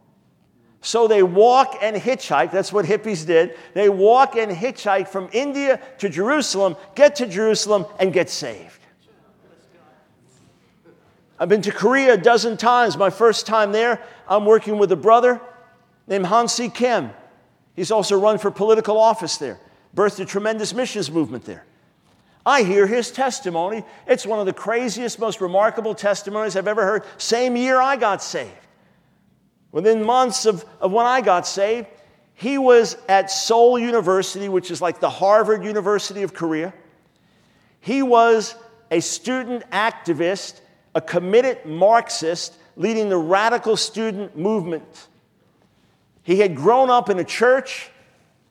So they walk and hitchhike. That's what hippies did. They walk and hitchhike from India to Jerusalem, get to Jerusalem, and get saved. I've been to Korea a dozen times. My first time there, I'm working with a brother named Hansi Kim. He's also run for political office there, birthed a tremendous missions movement there. I hear his testimony. It's one of the craziest, most remarkable testimonies I've ever heard. Same year I got saved. Within months of, of when I got saved, he was at Seoul University, which is like the Harvard University of Korea. He was a student activist, a committed Marxist, leading the radical student movement. He had grown up in a church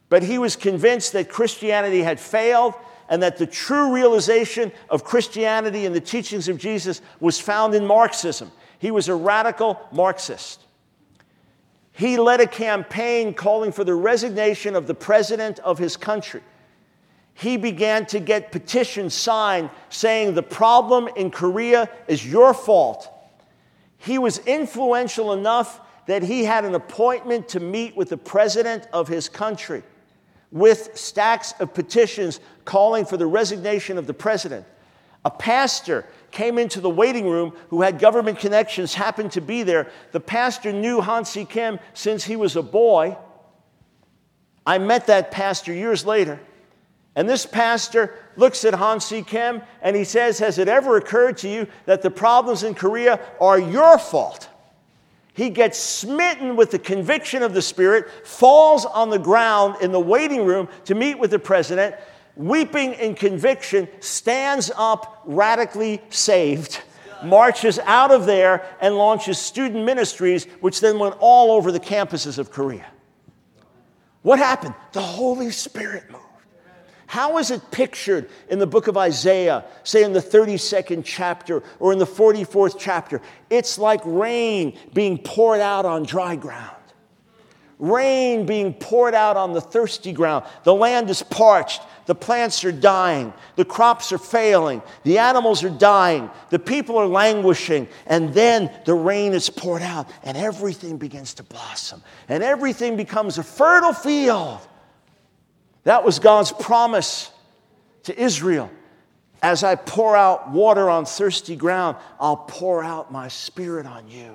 But he was convinced that Christianity had failed and that the true realization of Christianity and the teachings of Jesus was found in Marxism. He was a radical Marxist. He led a campaign calling for the resignation of the president of his country. He began to get petitions signed saying the problem in Korea is your fault. He was influential enough that he had an appointment to meet with the president of his country with stacks of petitions calling for the resignation of the president. A pastor came into the waiting room who had government connections, happened to be there. The pastor knew Han Si Kim since he was a boy. I met that pastor years later. And this pastor looks at Han Si Kim and he says, has it ever occurred to you that the problems in Korea are your fault? He gets smitten with the conviction of the Spirit, falls on the ground in the waiting room to meet with the president, weeping in conviction, stands up radically saved, marches out of there and launches student ministries, which then went all over the campuses of Korea. What happened? The Holy Spirit moved. How is it pictured in the book of Isaiah, say in the thirty-second chapter or in the forty-fourth chapter? It's like rain being poured out on dry ground. Rain being poured out on the thirsty ground. The land is parched. The plants are dying. The crops are failing. The animals are dying. The people are languishing. And then the rain is poured out and everything begins to blossom. And everything becomes a fertile field. That was God's promise to Israel. As I pour out water on thirsty ground, I'll pour out my Spirit on you.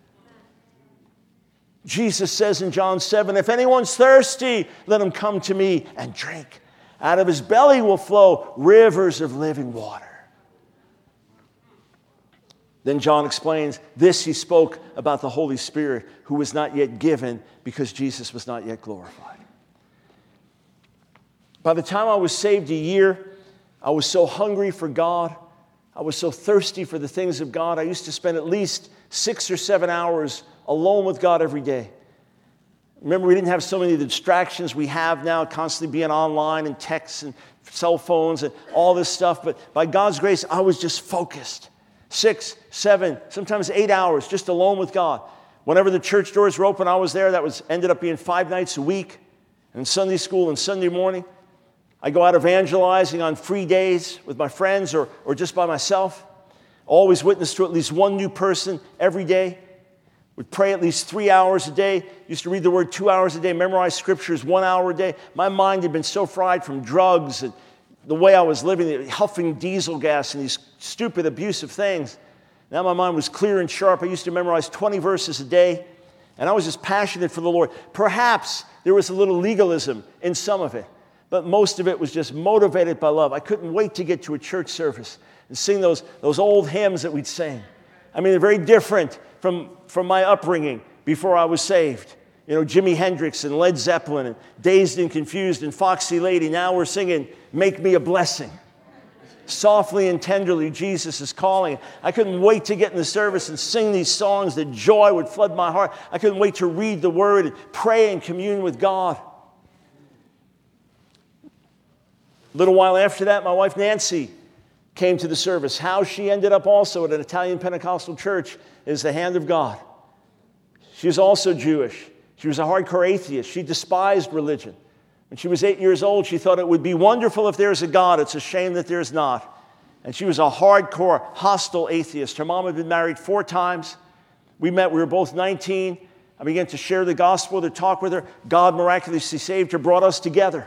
Jesus says in John seven, if anyone's thirsty, let him come to me and drink. Out of his belly will flow rivers of living water. Then John explains, this he spoke about the Holy Spirit, who was not yet given because Jesus was not yet glorified. By the time I was saved a year, I was so hungry for God. I was so thirsty for the things of God. I used to spend at least six or seven hours alone with God every day. Remember, we didn't have so many distractions we have now, constantly being online and texts and cell phones and all this stuff. But by God's grace, I was just focused. Six, seven, sometimes eight hours just alone with God. Whenever the church doors were open, I was there. That was ended up being five nights a week. And Sunday school and Sunday morning. I go out evangelizing on free days with my friends or, or just by myself. Always witness to at least one new person every day. Would pray at least three hours a day. Used to read the Word two hours a day. Memorize scriptures one hour a day. My mind had been so fried from drugs and the way I was living, huffing diesel gas and these stupid, abusive things. Now my mind was clear and sharp. I used to memorize twenty verses a day. And I was just passionate for the Lord. Perhaps there was a little legalism in some of it. But most of it was just motivated by love. I couldn't wait to get to a church service and sing those, those old hymns that we'd sing. I mean, they're very different from, from my upbringing before I was saved. You know, Jimi Hendrix and Led Zeppelin and Dazed and Confused and Foxy Lady. Now we're singing, Make Me a Blessing. Softly and tenderly, Jesus is calling. I couldn't wait to get in the service and sing these songs. The joy would flood my heart. I couldn't wait to read the Word and pray and commune with God. A little while after that, my wife Nancy came to the service. How she ended up also at an Italian Pentecostal church is the hand of God. She was also Jewish. She was a hardcore atheist. She despised religion. When she was eight years old, she thought it would be wonderful if there's a God. It's a shame that there's not. And she was a hardcore, hostile atheist. Her mom had been married four times. We met, we were both nineteen. I began to share the gospel, to talk with her. God miraculously saved her, brought us together.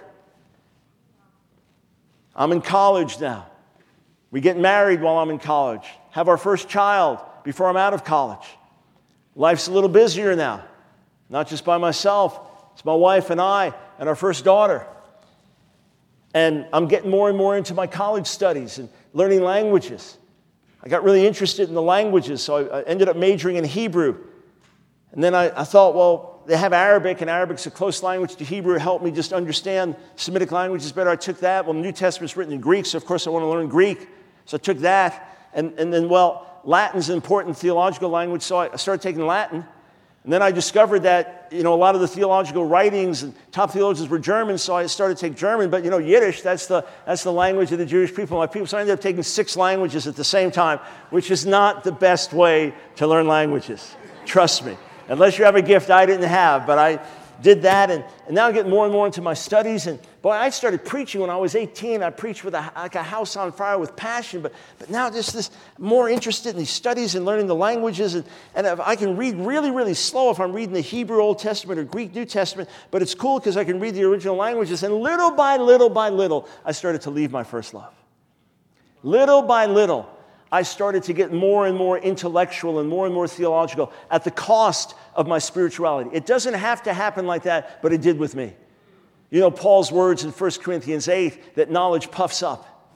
I'm in college now. We get married while I'm in college. Have our first child before I'm out of college. Life's a little busier now. Not just by myself. It's my wife and I and our first daughter. And I'm getting more and more into my college studies and learning languages. I got really interested in the languages, so I ended up majoring in Hebrew. And then I, I thought, well, they have Arabic, and Arabic's a close language to Hebrew. It helped me just understand Semitic languages better. I took that. Well, the New Testament's written in Greek, so of course I want to learn Greek. So I took that. And, and then, well, Latin's an important theological language, so I started taking Latin. And then I discovered that you know, a lot of the theological writings and top theologians were German, so I started to take German. But, you know, Yiddish, that's the, that's the language of the Jewish people, my people. So I ended up taking six languages at the same time, which is not the best way to learn languages. Trust me. Unless you have a gift I didn't have, but I did that, and, and now I'm getting more and more into my studies. And boy, I started preaching when I was eighteen. I preached with a, like a house on fire with passion, but, but now just this more interested in these studies and learning the languages. And, and if I can read really, really slow if I'm reading the Hebrew Old Testament or Greek New Testament, but it's cool because I can read the original languages. And little by little by little, I started to leave my first love. Little by little, I started to get more and more intellectual and more and more theological at the cost of my spirituality. It doesn't have to happen like that, but it did with me. You know Paul's words in First Corinthians eight, that knowledge puffs up.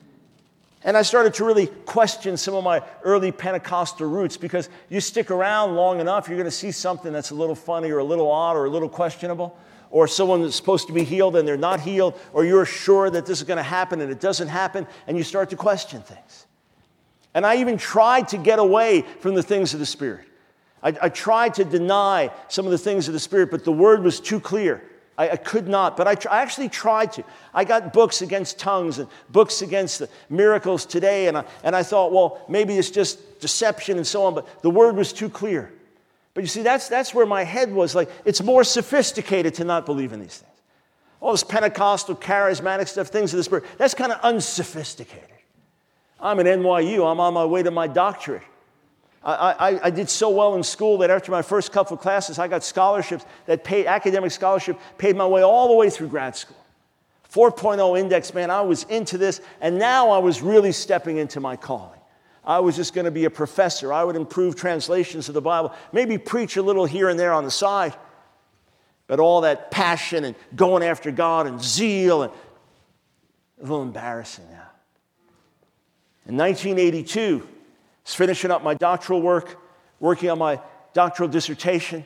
And I started to really question some of my early Pentecostal roots, because you stick around long enough, you're going to see something that's a little funny or a little odd or a little questionable, or someone that's supposed to be healed and they're not healed, or you're sure that this is going to happen and it doesn't happen, and you start to question things. And I even tried to get away from the things of the Spirit. I, I tried to deny some of the things of the Spirit, but the Word was too clear. I, I could not, but I, tr- I actually tried to. I got books against tongues and books against the miracles today, and I, and I thought, well, maybe it's just deception and so on, but the Word was too clear. But you see, that's, that's where my head was. Like, it's more sophisticated to not believe in these things. All this Pentecostal, charismatic stuff, things of the Spirit, that's kind of unsophisticated. I'm at N Y U. I'm on my way to my doctorate. I, I, I did so well in school that after my first couple of classes, I got scholarships that paid, academic scholarship, paid my way all the way through grad school. four point oh index, man, I was into this, and now I was really stepping into my calling. I was just going to be a professor. I would improve translations of the Bible, maybe preach a little here and there on the side. But all that passion and going after God and zeal, and a little embarrassing now. In nineteen eighty-two, I was finishing up my doctoral work, working on my doctoral dissertation,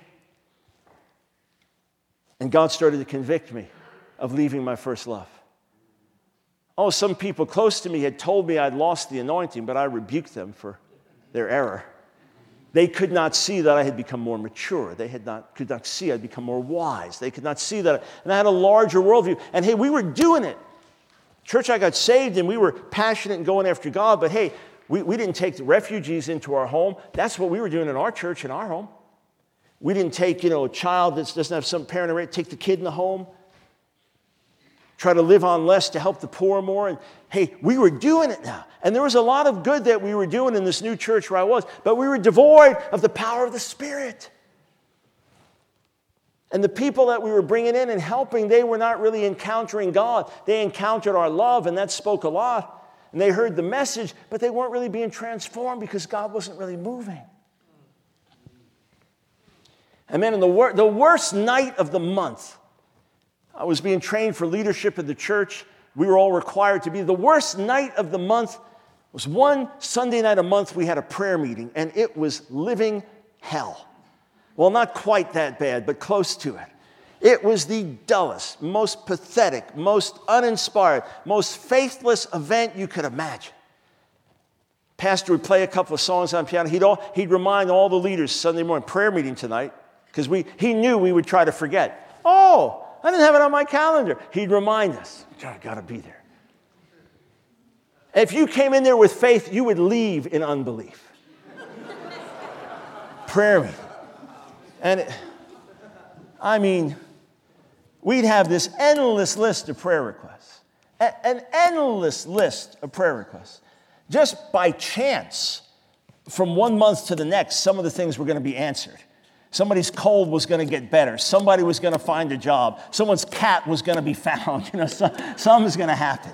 and God started to convict me of leaving my first love. Oh, some people close to me had told me I'd lost the anointing, but I rebuked them for their error. They could not see that I had become more mature. They had not, could not see I'd become more wise. They could not see that, I, and I had a larger worldview. And hey, we were doing it. Church, I got saved, and we were passionate and going after God, but hey, we, we didn't take the refugees into our home. That's what we were doing in our church, in our home. We didn't take, you know, a child that doesn't have some parent around, take the kid in the home, try to live on less to help the poor more. And hey, we were doing it now. And there was a lot of good that we were doing in this new church where I was, but we were devoid of the power of the Spirit. And the people that we were bringing in and helping, they were not really encountering God. They encountered our love, and that spoke a lot. And they heard the message, but they weren't really being transformed because God wasn't really moving. And man, in the, wor- the worst night of the month, I was being trained for leadership in the church. We were all required to be. The worst night of the month was one Sunday night a month. We had a prayer meeting, and it was living hell. Well, not quite that bad, but close to it. It was the dullest, most pathetic, most uninspired, most faithless event you could imagine. Pastor would play a couple of songs on piano. He'd, all, he'd remind all the leaders Sunday morning, prayer meeting tonight, because we he knew we would try to forget. Oh, I didn't have it on my calendar. He'd remind us, I got to be there. If you came in there with faith, you would leave in unbelief. Prayer meeting. And it, I mean, we'd have this endless list of prayer requests. A- an endless list of prayer requests. Just by chance, from one month to the next, some of the things were going to be answered. Somebody's cold was going to get better. Somebody was going to find a job. Someone's cat was going to be found. You know, some, something was going to happen.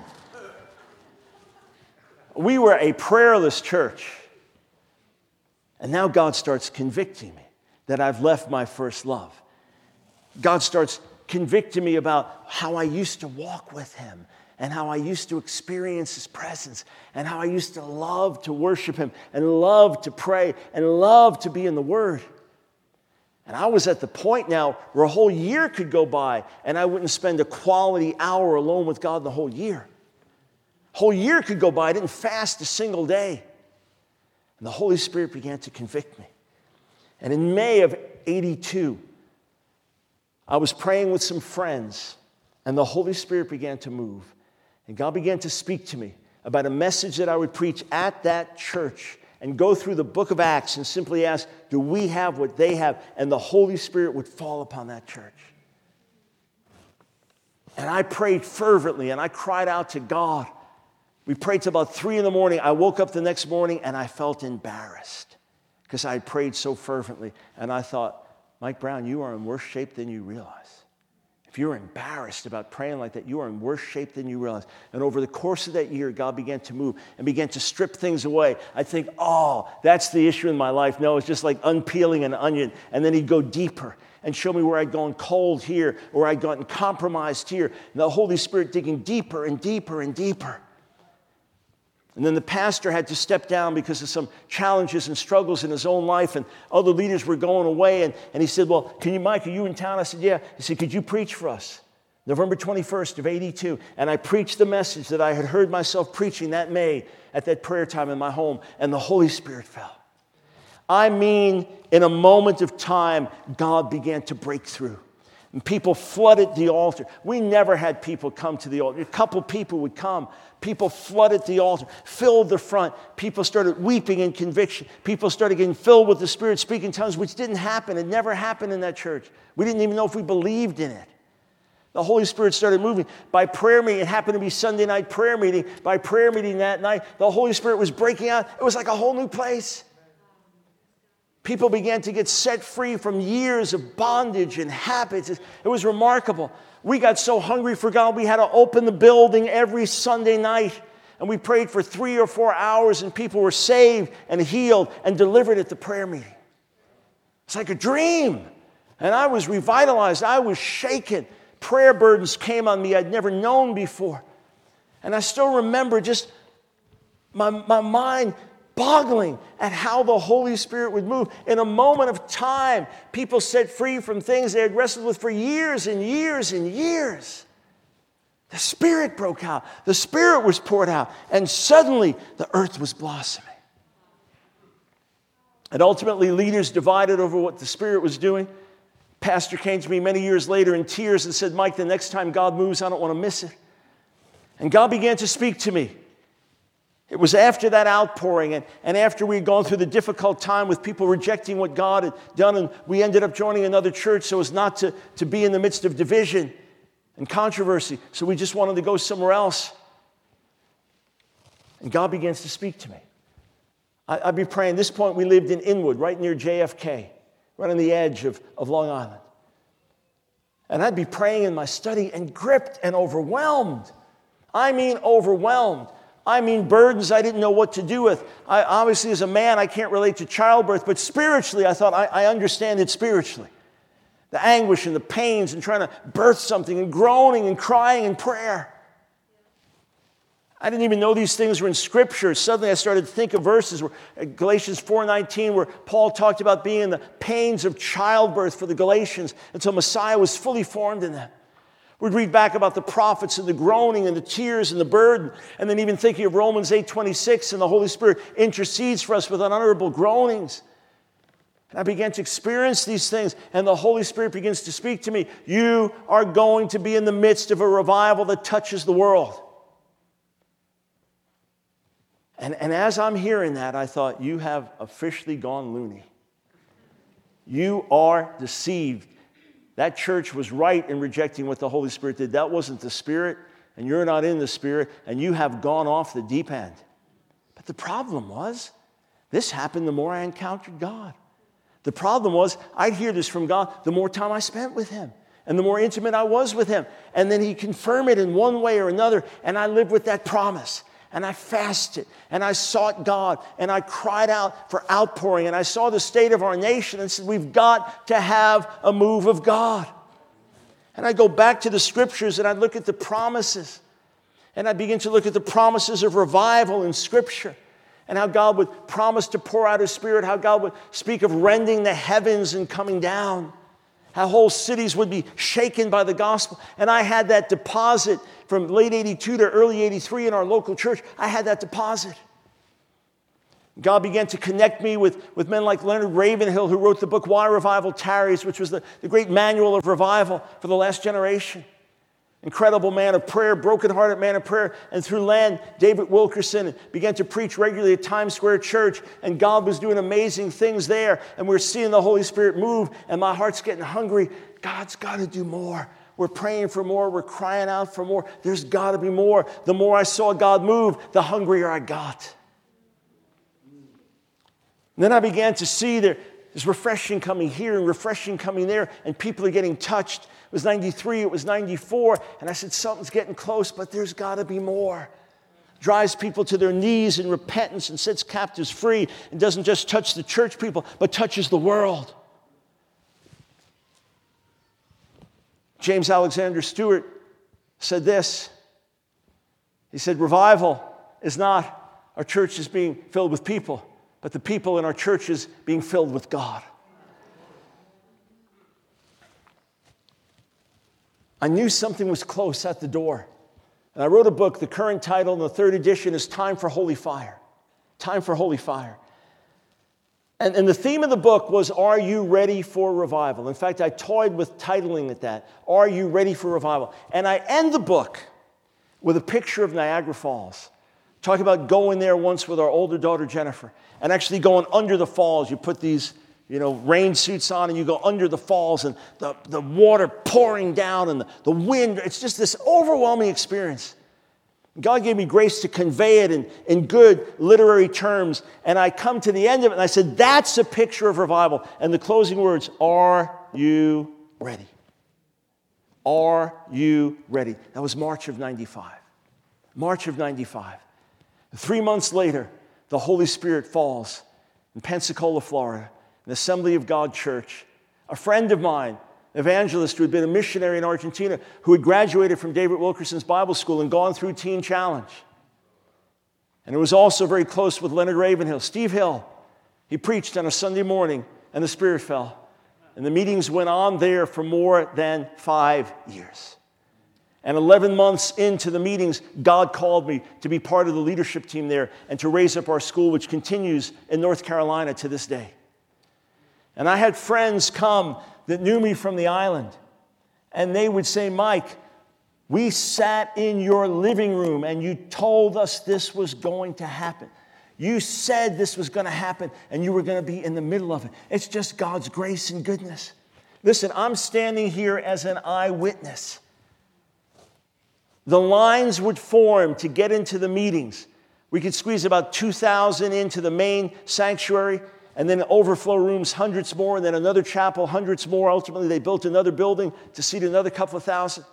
We were a prayerless church. And now God starts convicting me that I've left my first love. God starts convicting me about how I used to walk with Him and how I used to experience His presence and how I used to love to worship Him and love to pray and love to be in the Word. And I was at the point now where a whole year could go by and I wouldn't spend a quality hour alone with God the whole year. A whole year could go by, I didn't fast a single day. And the Holy Spirit began to convict me. And in May of eighty-two, I was praying with some friends, and the Holy Spirit began to move. And God began to speak to me about a message that I would preach at that church and go through the book of Acts and simply ask, do we have what they have? And the Holy Spirit would fall upon that church. And I prayed fervently, and I cried out to God. We prayed till about three in the morning. I woke up the next morning, and I felt embarrassed because I had prayed so fervently. And I thought, Mike Brown, you are in worse shape than you realize. If you're embarrassed about praying like that, you are in worse shape than you realize. And over the course of that year, God began to move and began to strip things away. I think, oh, that's the issue in my life. No, it's just like unpeeling an onion. And then he'd go deeper and show me where I'd gone cold here, or I'd gotten compromised here. And the Holy Spirit digging deeper and deeper and deeper. And then the pastor had to step down because of some challenges and struggles in his own life, and other leaders were going away. And, and he said, well, can you, Mike, are you in town? I said, yeah. He said, could you preach for us? November twenty-first of eighty-two. And I preached the message that I had heard myself preaching that May at that prayer time in my home, and the Holy Spirit fell. I mean, in a moment of time, God began to break through. And people flooded the altar. We never had people come to the altar. A couple people would come. People flooded the altar, filled the front. People started weeping in conviction. People started getting filled with the Spirit, speaking tongues, which didn't happen. It never happened in that church. We didn't even know if we believed in it. The Holy Spirit started moving. By prayer meeting, it happened to be Sunday night prayer meeting. By prayer meeting that night, the Holy Spirit was breaking out. It was like a whole new place. People began to get set free from years of bondage and habits. It was remarkable. We got so hungry for God, we had to open the building every Sunday night. And we prayed for three or four hours, and people were saved and healed and delivered at the prayer meeting. It's like a dream. And I was revitalized. I was shaken. Prayer burdens came on me I'd never known before. And I still remember just my, my mind boggling at how the Holy Spirit would move. In a moment of time, people set free from things they had wrestled with for years and years and years. The Spirit broke out. The Spirit was poured out. And suddenly, the earth was blossoming. And ultimately, leaders divided over what the Spirit was doing. Pastor came to me many years later in tears and said, Mike, the next time God moves, I don't want to miss it. And God began to speak to me. It was after that outpouring and, and after we had gone through the difficult time with people rejecting what God had done, and we ended up joining another church so as not to, to be in the midst of division and controversy. So we just wanted to go somewhere else. And God begins to speak to me. I, I'd be praying. At this point, we lived in Inwood, right near J F K, right on the edge of, of Long Island. And I'd be praying in my study and gripped and overwhelmed. I mean overwhelmed. I mean burdens I didn't know what to do with. I, obviously, as a man, I can't relate to childbirth, but spiritually, I thought I, I understand it spiritually. The anguish and the pains and trying to birth something and groaning and crying in prayer. I didn't even know these things were in Scripture. Suddenly I started to think of verses, where Galatians four nineteen, where Paul talked about being in the pains of childbirth for the Galatians until Messiah was fully formed in them. We'd read back about the prophets and the groaning and the tears and the burden, and then even thinking of Romans eight twenty-six, and the Holy Spirit intercedes for us with unutterable groanings. And I began to experience these things, and the Holy Spirit begins to speak to me. You are going to be in the midst of a revival that touches the world. And, and as I'm hearing that, I thought, you have officially gone loony. You are deceived. That church was right in rejecting what the Holy Spirit did. That wasn't the Spirit, and you're not in the Spirit, and you have gone off the deep end. But the problem was, this happened the more I encountered God. The problem was, I'd hear this from God the more time I spent with Him, and the more intimate I was with Him. And then He'd confirm it in one way or another, and I lived with that promise. And I fasted, and I sought God, and I cried out for outpouring, and I saw the state of our nation and said, we've got to have a move of God. And I'd go back to the Scriptures, and I'd look at the promises, and I'd begin to look at the promises of revival in Scripture, and how God would promise to pour out His Spirit, how God would speak of rending the heavens and coming down, how whole cities would be shaken by the gospel. And I had that deposit from late eighty-two to early eighty-three in our local church. I had that deposit. God began to connect me with, with men like Leonard Ravenhill, who wrote the book Why Revival Tarries, which was the, the great manual of revival for the last generation. Incredible man of prayer, broken-hearted man of prayer. And through Land, David Wilkerson began to preach regularly at Times Square Church, and God was doing amazing things there, and we're seeing the Holy Spirit move, and my heart's getting hungry. God's got to do more. We're praying for more. We're crying out for more. There's got to be more. The more I saw God move, the hungrier I got. And then I began to see there, there's refreshing coming here and refreshing coming there, and people are getting touched. It was ninety-three, it was ninety-four, and I said, something's getting close, but there's got to be more. Drives people to their knees in repentance and sets captives free, and doesn't just touch the church people, but touches the world. James Alexander Stewart said this. He said, revival is not our churches being filled with people, but the people in our churches being filled with God. I knew something was close at the door. And I wrote a book. The current title in the third edition is Time for Holy Fire. Time for Holy Fire. And, and the theme of the book was, Are you ready for revival? In fact, I toyed with titling it that. Are you ready for revival? And I end the book with a picture of Niagara Falls. Talking about going there once with our older daughter, Jennifer, and actually going under the falls. You put these, you know, rain suits on and you go under the falls and the, the water pouring down and the, the wind. It's just this overwhelming experience. God gave me grace to convey it in, in good literary terms. And I come to the end of it and I said, that's a picture of revival. And the closing words, are you ready? Are you ready? That was March of ninety-five. March of ninety-five. Three months later, the Holy Spirit falls in Pensacola, Florida, an Assembly of God church. A friend of mine, evangelist who had been a missionary in Argentina, who had graduated from David Wilkerson's Bible School and gone through Teen Challenge. And it was also very close with Leonard Ravenhill. Steve Hill, he preached on a Sunday morning, and the Spirit fell. And the meetings went on there for more than five years. And eleven months into the meetings, God called me to be part of the leadership team there and to raise up our school, which continues in North Carolina to this day. And I had friends come that knew me from the island. And they would say, Mike, we sat in your living room and you told us this was going to happen. You said this was going to happen and you were going to be in the middle of it. It's just God's grace and goodness. Listen, I'm standing here as an eyewitness. The lines would form to get into the meetings. We could squeeze about two thousand into the main sanctuary, and then overflow rooms, hundreds more, and then another chapel, hundreds more. Ultimately, they built another building to seat another couple of thousand.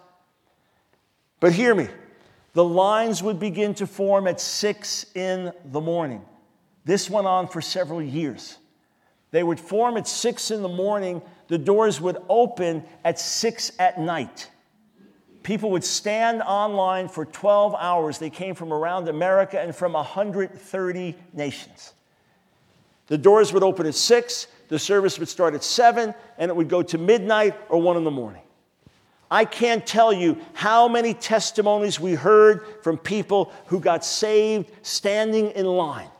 But hear me. The lines would begin to form at six in the morning. This went on for several years. They would form at six in the morning. The doors would open at six at night. People would stand online for twelve hours. They came from around America and from one hundred thirty nations. The doors would open at six, the service would start at seven, and it would go to midnight or one in the morning. I can't tell you how many testimonies we heard from people who got saved standing in line.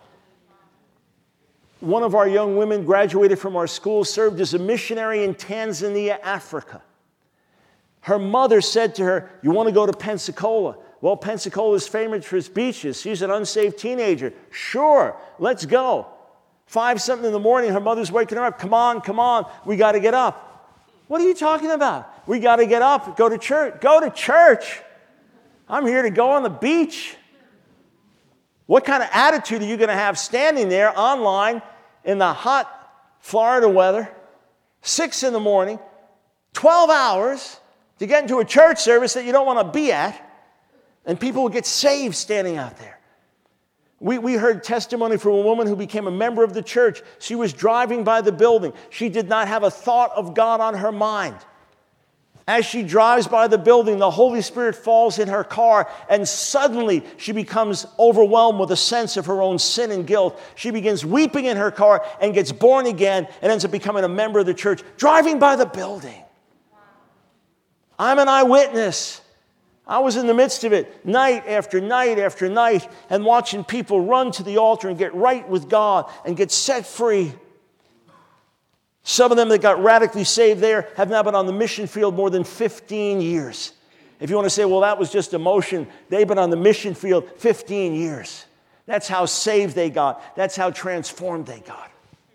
One of our young women graduated from our school, served as a missionary in Tanzania, Africa. Her mother said to her, you want to go to Pensacola? Well, Pensacola is famous for its beaches. She's an unsaved teenager. Sure, let's go. Five something in the morning, her mother's waking her up. Come on, come on, we got to get up. What are you talking about? We got to get up, go to church. Go to church. I'm here to go on the beach. What kind of attitude are you going to have standing there online in the hot Florida weather, six in the morning, twelve hours, to get into a church service that you don't want to be at, and people will get saved standing out there. We, we heard testimony from a woman who became a member of the church. She was driving by the building. She did not have a thought of God on her mind. As she drives by the building, the Holy Spirit falls in her car, and suddenly she becomes overwhelmed with a sense of her own sin and guilt. She begins weeping in her car and gets born again and ends up becoming a member of the church, driving by the building. I'm an eyewitness. I was in the midst of it night after night after night and watching people run to the altar and get right with God and get set free. Some of them that got radically saved there have now been on the mission field more than fifteen years. If you want to say, well, that was just emotion, they've been on the mission field fifteen years. That's how saved they got. That's how transformed they got.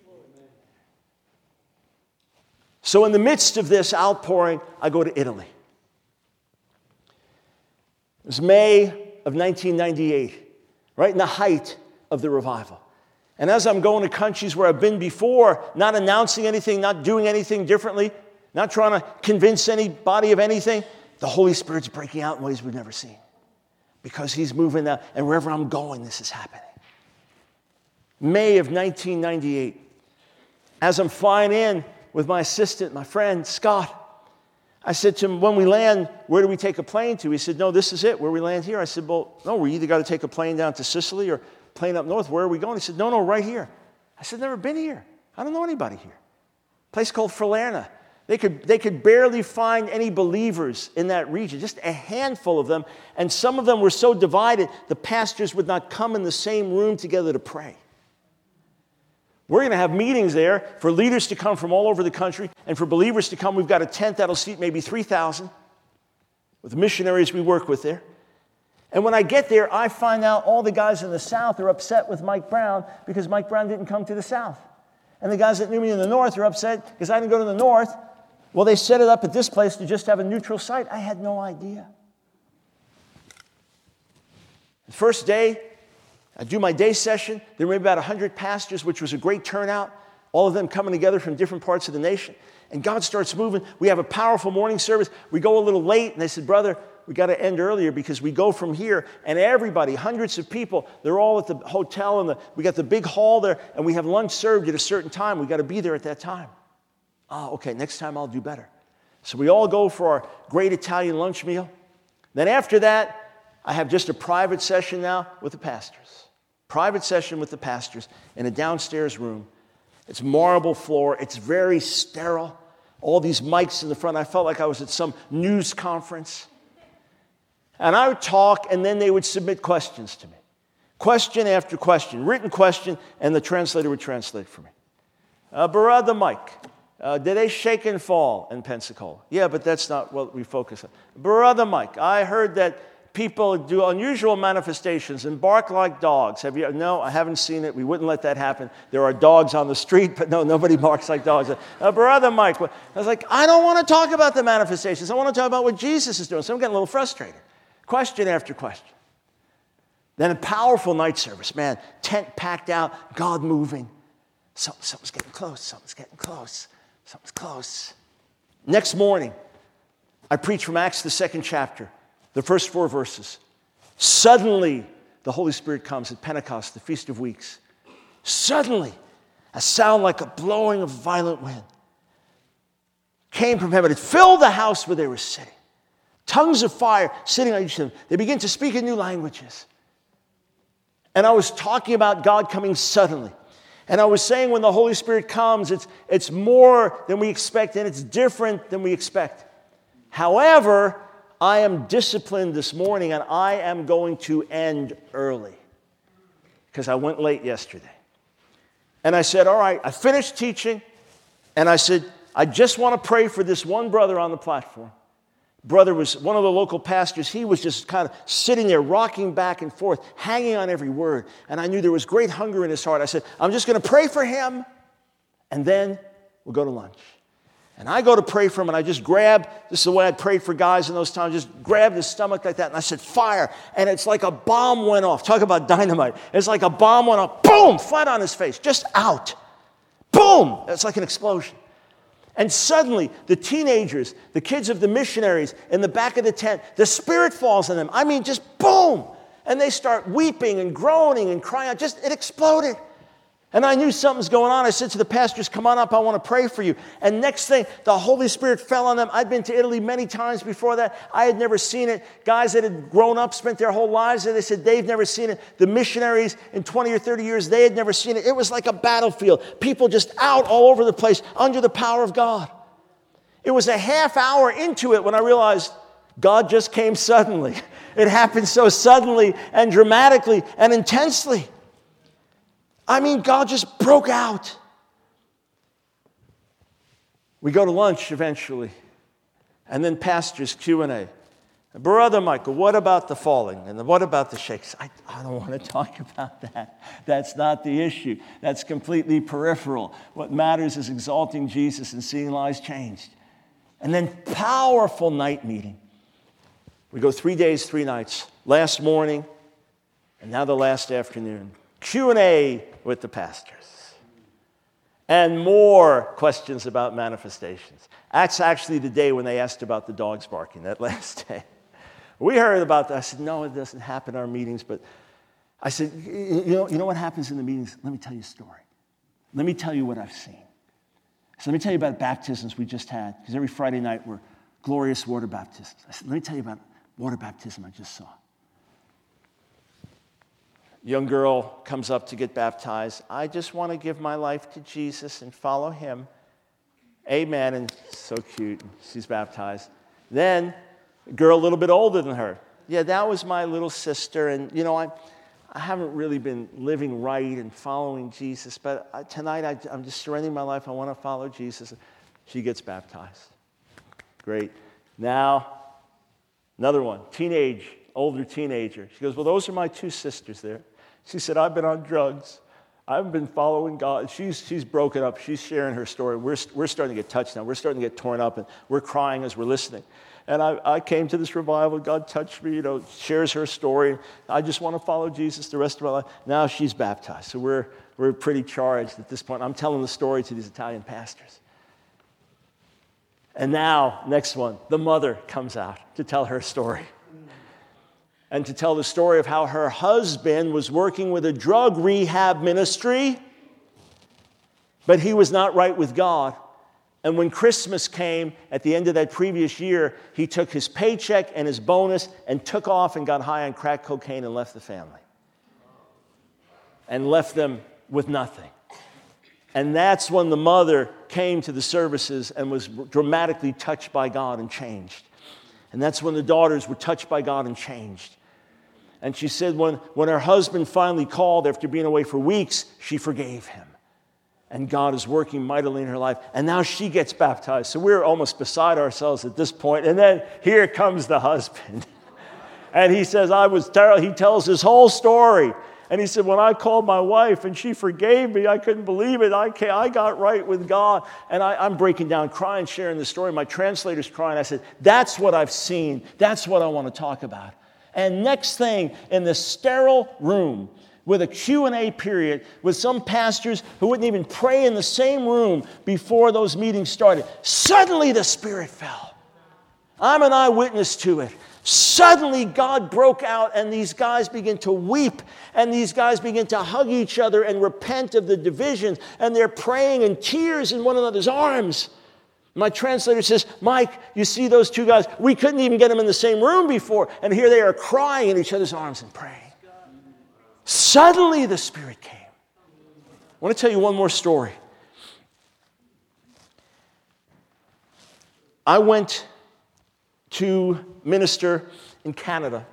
So in the midst of this outpouring, I go to Italy. It was May of nineteen ninety-eight, right in the height of the revival. And as I'm going to countries where I've been before, not announcing anything, not doing anything differently, not trying to convince anybody of anything, the Holy Spirit's breaking out in ways we've never seen. Because He's moving now, and wherever I'm going, this is happening. May of nineteen ninety-eight, as I'm flying in with my assistant, my friend, Scott, I said to him, when we land, where do we take a plane to? He said, no, this is it, where we land here. I said, well, no, we either got to take a plane down to Sicily or plane up north. Where are we going? He said, no, no, right here. I said, never been here. I don't know anybody here. A place called Falerna. They could, they could barely find any believers in that region, just a handful of them. And some of them were so divided, the pastors would not come in the same room together to pray. We're going to have meetings there for leaders to come from all over the country and for believers to come. We've got a tent that'll seat maybe three thousand with the missionaries we work with there. And when I get there, I find out all the guys in the South are upset with Mike Brown because Mike Brown didn't come to the South. And the guys that knew me in the North are upset because I didn't go to the North. Well, they set it up at this place to just have a neutral site. I had no idea. The first day, I do my day session. There were about one hundred pastors, which was a great turnout, all of them coming together from different parts of the nation. And God starts moving. We have a powerful morning service. We go a little late, and they said, brother, we got to end earlier because we go from here, and everybody, hundreds of people, they're all at the hotel, and the, we got the big hall there, and we have lunch served at a certain time. We got to be there at that time. Oh, okay, next time I'll do better. So we all go for our great Italian lunch meal. Then after that, I have just a private session now with the pastors. Private session with the pastors in a downstairs room. It's marble floor. It's very sterile. All these mics in the front. I felt like I was at some news conference. And I would talk, and then they would submit questions to me. Question after question, written question, and the translator would translate for me. Uh, Brother Mike, uh, did they shake and fall in Pensacola? Yeah, but that's not what we focus on. Brother Mike, I heard that people do unusual manifestations and bark like dogs. Have you? No, I haven't seen it. We wouldn't let that happen. There are dogs on the street, but no, nobody barks like dogs. Uh, Brother Mike, I was like, I don't want to talk about the manifestations. I want to talk about what Jesus is doing. So I'm getting a little frustrated. Question after question. Then a powerful night service. Man, tent packed out, God moving. Something, something's getting close. Something's getting close. Something's close. Next morning, I preach from Acts, the second chapter. The first four verses. Suddenly, the Holy Spirit comes at Pentecost, the Feast of Weeks. Suddenly, a sound like a blowing of violent wind came from heaven. It filled the house where they were sitting. Tongues of fire sitting on each of them. They began to speak in new languages. And I was talking about God coming suddenly. And I was saying when the Holy Spirit comes, it's, it's more than we expect, and it's different than we expect. However, I am disciplined this morning, and I am going to end early because I went late yesterday. And I said, all right, I finished teaching, and I said, I just want to pray for this one brother on the platform. Brother was one of the local pastors. He was just kind of sitting there, rocking back and forth, hanging on every word. And I knew there was great hunger in his heart. I said, I'm just going to pray for him, and then we'll go to lunch. And I go to pray for him, and I just grab, this is the way I'd prayed for guys in those times, just grabbed his stomach like that, and I said, fire. And it's like a bomb went off. Talk about dynamite. It's like a bomb went off, boom, flat on his face, just out. Boom! It's like an explosion. And suddenly, the teenagers, the kids of the missionaries in the back of the tent, the Spirit falls on them. I mean, just boom! And they start weeping and groaning and crying out. Just, it exploded. And I knew something's going on. I said to the pastors, come on up, I want to pray for you. And next thing, the Holy Spirit fell on them. I'd been to Italy many times before that. I had never seen it. Guys that had grown up, spent their whole lives there, they said they've never seen it. The missionaries in twenty or thirty years, they had never seen it. It was like a battlefield. People just out all over the place under the power of God. It was a half hour into it when I realized God just came suddenly. It happened so suddenly and dramatically and intensely. I mean, God just broke out. We go to lunch eventually, and then pastor's Q and A. Brother Michael, what about the falling? And what about the shakes? I, I don't want to talk about that. That's not the issue. That's completely peripheral. What matters is exalting Jesus and seeing lives changed. And then powerful night meeting. We go three days, three nights. Last morning, and now the last afternoon. Q and A with the pastors. And more questions about manifestations. That's actually the day when they asked about the dogs barking, that last day. We heard about that. I said, no, it doesn't happen in our meetings. But I said, you know, you know what happens in the meetings? Let me tell you a story. Let me tell you what I've seen. So let me tell you about baptisms we just had. Because every Friday night we're glorious water baptisms. I said, let me tell you about water baptism I just saw. Young girl comes up to get baptized. I just want to give my life to Jesus and follow him. Amen. And so cute. She's baptized. Then a girl a little bit older than her. Yeah, that was my little sister. And, you know, I, I haven't really been living right and following Jesus. But I, tonight I, I'm just surrendering my life. I want to follow Jesus. She gets baptized. Great. Now, another one, teenage, older teenager. She goes, well, those are my two sisters there. She said, I've been on drugs. I've been following God. She's, she's broken up. She's sharing her story. We're, we're starting to get touched now. We're starting to get torn up, and we're crying as we're listening. And I, I came to this revival. God touched me, you know, shares her story. I just want to follow Jesus the rest of my life. Now she's baptized. So we're, we're pretty charged at this point. I'm telling the story to these Italian pastors. And now, next one, the mother comes out to tell her story. And to tell the story of how her husband was working with a drug rehab ministry, but he was not right with God. And when Christmas came at the end of that previous year, he took his paycheck and his bonus and took off and got high on crack cocaine and left the family. And left them with nothing. And that's when the mother came to the services and was dramatically touched by God and changed. And that's when the daughters were touched by God and changed. And she said when, when her husband finally called after being away for weeks, she forgave him. And God is working mightily in her life. And now she gets baptized. So we're almost beside ourselves at this point. And then here comes the husband. And he says, I was terrible. He tells his whole story. And he said, when I called my wife and she forgave me, I couldn't believe it. I, can't, I got right with God. And I, I'm breaking down, crying, sharing the story. My translator's crying. I said, that's what I've seen. That's what I want to talk about. And next thing, in the sterile room, with a Q and A period, with some pastors who wouldn't even pray in the same room before those meetings started, suddenly the Spirit fell. I'm an eyewitness to it. Suddenly God broke out and these guys begin to weep and these guys begin to hug each other and repent of the divisions, and they're praying in tears in one another's arms. My translator says, Mike, you see those two guys? We couldn't even get them in the same room before, and here they are crying in each other's arms and praying. Suddenly the Spirit came. I want to tell you one more story. I went to minister in Canada.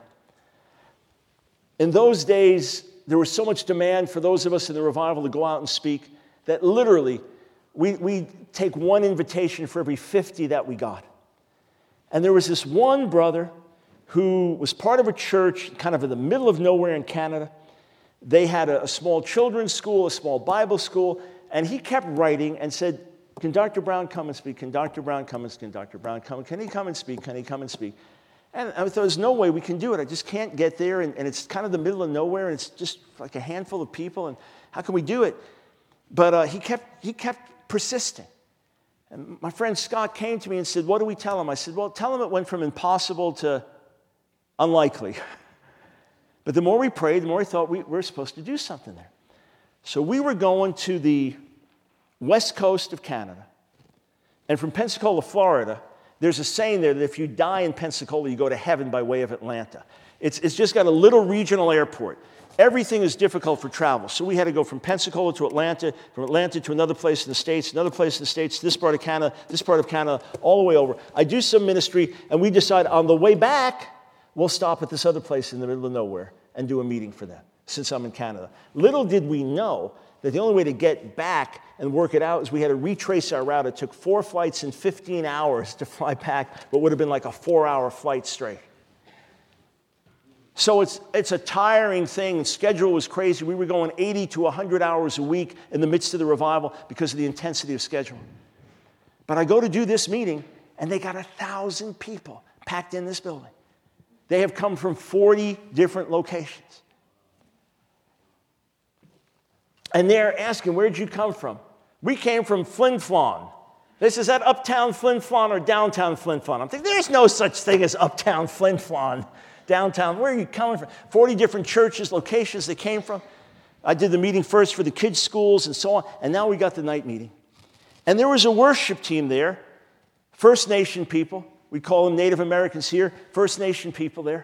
In those days, there was so much demand for those of us in the revival to go out and speak that literally we, we take one invitation for every fifty that we got. And there was this one brother who was part of a church kind of in the middle of nowhere in Canada. They had a, a small children's school, a small Bible school, and he kept writing and said, can Doctor Brown come and speak? Can Doctor Brown come and speak? Can Doctor Brown come? Can he come and speak? Can he come and speak? And I thought, there's no way we can do it. I just can't get there, and, and it's kind of the middle of nowhere, and it's just like a handful of people, and how can we do it? But uh, he kept he kept persisting. And my friend Scott came to me and said, what do we tell him? I said, well, tell him it went from impossible to unlikely. But the more we prayed, the more we thought we, we were supposed to do something there. So we were going to the west coast of Canada. And from Pensacola, Florida, there's a saying there that if you die in Pensacola, you go to heaven by way of Atlanta. It's, it's just got a little regional airport. everything is difficult for travel. So we had to go from Pensacola to Atlanta, from Atlanta to another place in the States, another place in the States, this part of Canada, this part of Canada, all the way over. I do some ministry, and we decide on the way back, we'll stop at this other place in the middle of nowhere and do a meeting for them, since I'm in Canada. Little did we know that the only way to get back and work it out is we had to retrace our route. It took four flights and fifteen hours to fly back, but would have been like a four-hour flight straight. So it's, it's a tiring thing. The schedule was crazy. We were going eighty to one hundred hours a week in the midst of the revival because of the intensity of schedule. But I go to do this meeting, and they got one thousand people packed in this building. They have come from forty different locations. And they're asking, where'd you come from? We came from Flin Flon. This is that uptown Flin Flon or downtown Flin Flon? I'm thinking, there's no such thing as uptown Flin Flon. Downtown, where are you coming from? forty different churches, locations they came from. I did the meeting first for the kids' schools and so on, and now we got the night meeting. And there was a worship team there, First Nation people. We call them Native Americans here, First Nation people there.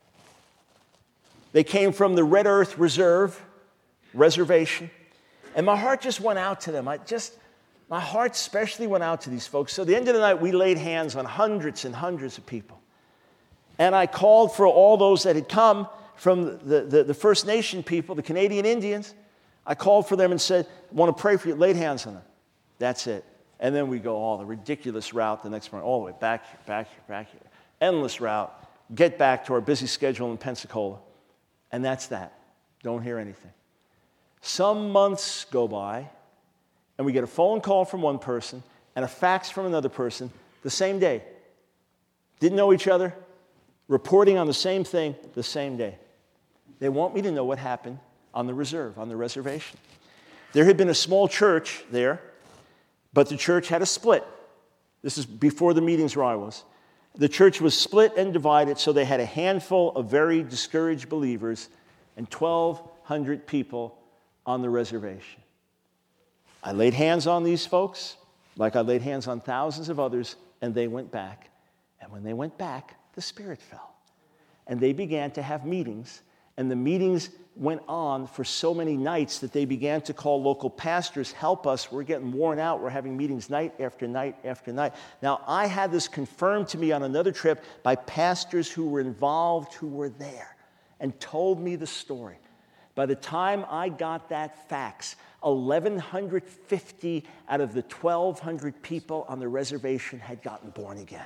They came from the Red Earth Reserve, reservation. And my heart just went out to them. I just, my heart especially went out to these folks. So at the end of the night, we laid hands on hundreds and hundreds of people. And I called for all those that had come from the, the, the First Nation people, the Canadian Indians. I called for them and said, I want to pray for you. Laid hands on them. That's it. And then we go all the ridiculous route the next morning, all the way back here, back here, back here. Endless route. Get back to our busy schedule in Pensacola. And that's that. Don't hear anything. Some months go by, and we get a phone call from one person and a fax from another person the same day. Didn't know each other, reporting on the same thing the same day. They want me to know what happened on the reserve, on the reservation. There had been a small church there, but the church had a split. This is before the meetings where I was. The church was split and divided, so they had a handful of very discouraged believers and twelve hundred people on the reservation. I laid hands on these folks, like I laid hands on thousands of others, and they went back. And when they went back, the Spirit fell. And they began to have meetings, and the meetings went on for so many nights that they began to call local pastors, help us, we're getting worn out, we're having meetings night after night after night. Now, I had this confirmed to me on another trip by pastors who were involved, who were there, and told me the story. By the time I got that fax, eleven fifty out of the twelve hundred people on the reservation had gotten born again.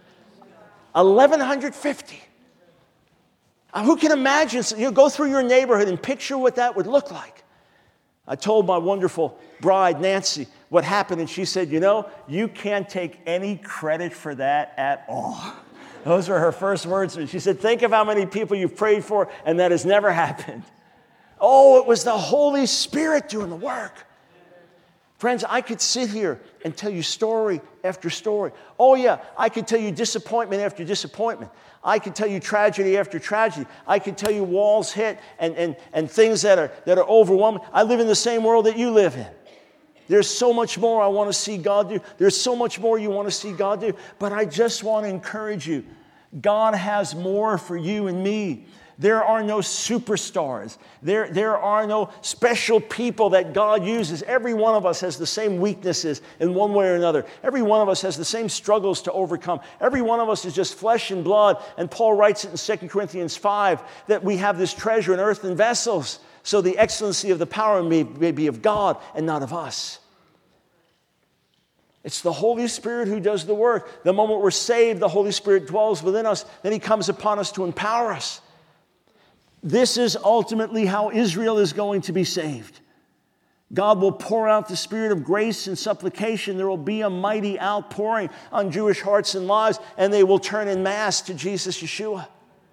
eleven fifty. Who can imagine? You know, go through your neighborhood and picture what that would look like. I told my wonderful bride, Nancy, what happened, and she said, you know, you can't take any credit for that at all. Those were her first words. She said, think of how many people you've prayed for, and that has never happened. Oh, it was the Holy Spirit doing the work. Friends, I could sit here and tell you story after story. Oh, yeah, I could tell you disappointment after disappointment. I could tell you tragedy after tragedy. I could tell you walls hit and, and, and things that are, that are overwhelming. I live in the same world that you live in. There's so much more I want to see God do. There's so much more you want to see God do. But I just want to encourage you. God has more for you and me. There are no superstars. There, there are no special people that God uses. Every one of us has the same weaknesses in one way or another. Every one of us has the same struggles to overcome. Every one of us is just flesh and blood. And Paul writes it in Second Corinthians five that we have this treasure in earthen vessels, so the excellency of the power may, may be of God and not of us. It's the Holy Spirit who does the work. The moment we're saved, the Holy Spirit dwells within us. Then He comes upon us to empower us. This is ultimately how Israel is going to be saved. God will pour out the spirit of grace and supplication. There will be a mighty outpouring on Jewish hearts and lives, and they will turn en masse to Jesus Yeshua.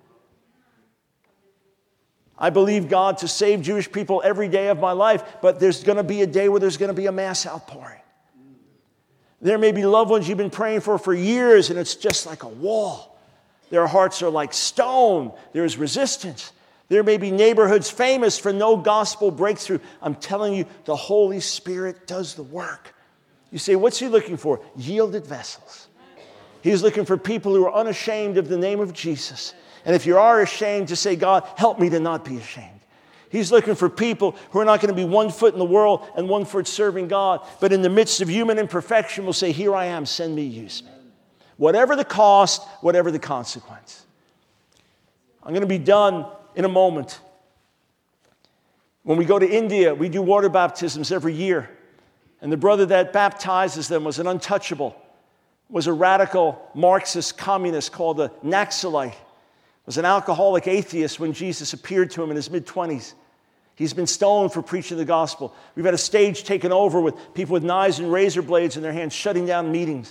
I believe God to save Jewish people every day of my life, but there's going to be a day where there's going to be a mass outpouring. There may be loved ones you've been praying for for years, and it's just like a wall. Their hearts are like stone. There's resistance. There may be neighborhoods famous for no gospel breakthrough. I'm telling you, the Holy Spirit does the work. You say, what's He looking for? Yielded vessels. He's looking for people who are unashamed of the name of Jesus. And if you are ashamed, to say, God, help me to not be ashamed. He's looking for people who are not going to be one foot in the world and one foot serving God, but in the midst of human imperfection will say, here I am, send me, use me. Whatever the cost, whatever the consequence. I'm going to be done in a moment. When we go to India, we do water baptisms every year. And the brother that baptizes them was an untouchable, was a radical Marxist communist called a Naxalite, was an alcoholic atheist when Jesus appeared to him in his mid-twenties. He's been stoned for preaching the gospel. We've had a stage taken over with people with knives and razor blades in their hands, shutting down meetings.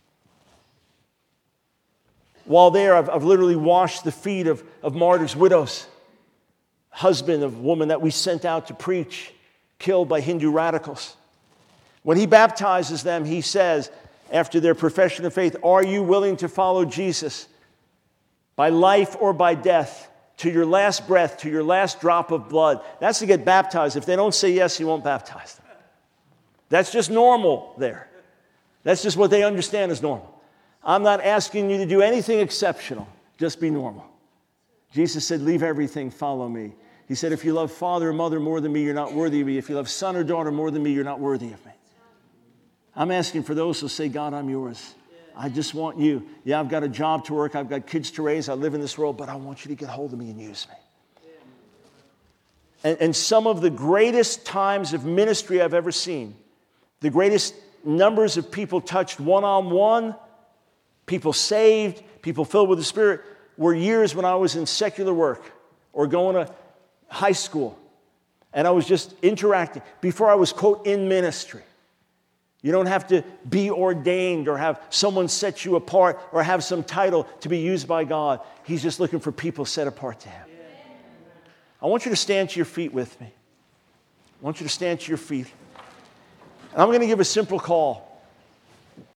While there, I've, I've literally washed the feet of, of martyrs' widows, husband of a woman that we sent out to preach, killed by Hindu radicals. When he baptizes them, he says, after their profession of faith, are you willing to follow Jesus by life or by death, to your last breath, to your last drop of blood? That's to get baptized. If they don't say yes, he won't baptize them. That's just normal there. That's just what they understand as normal. I'm not asking you to do anything exceptional. Just be normal. Jesus said, leave everything, follow me. He said, if you love father or mother more than me, you're not worthy of me. If you love son or daughter more than me, you're not worthy of me. I'm asking for those who say, God, I'm yours. I just want you. Yeah, I've got a job to work. I've got kids to raise. I live in this world, but I want you to get hold of me and use me. And, and some of the greatest times of ministry I've ever seen, the greatest numbers of people touched one-on-one, people saved, people filled with the Spirit, were years when I was in secular work or going to high school. And I was just interacting before I was, quote, in ministry. You don't have to be ordained or have someone set you apart or have some title to be used by God. He's just looking for people set apart to Him. I want you to stand to your feet with me. I want you to stand to your feet. And I'm going to give a simple call.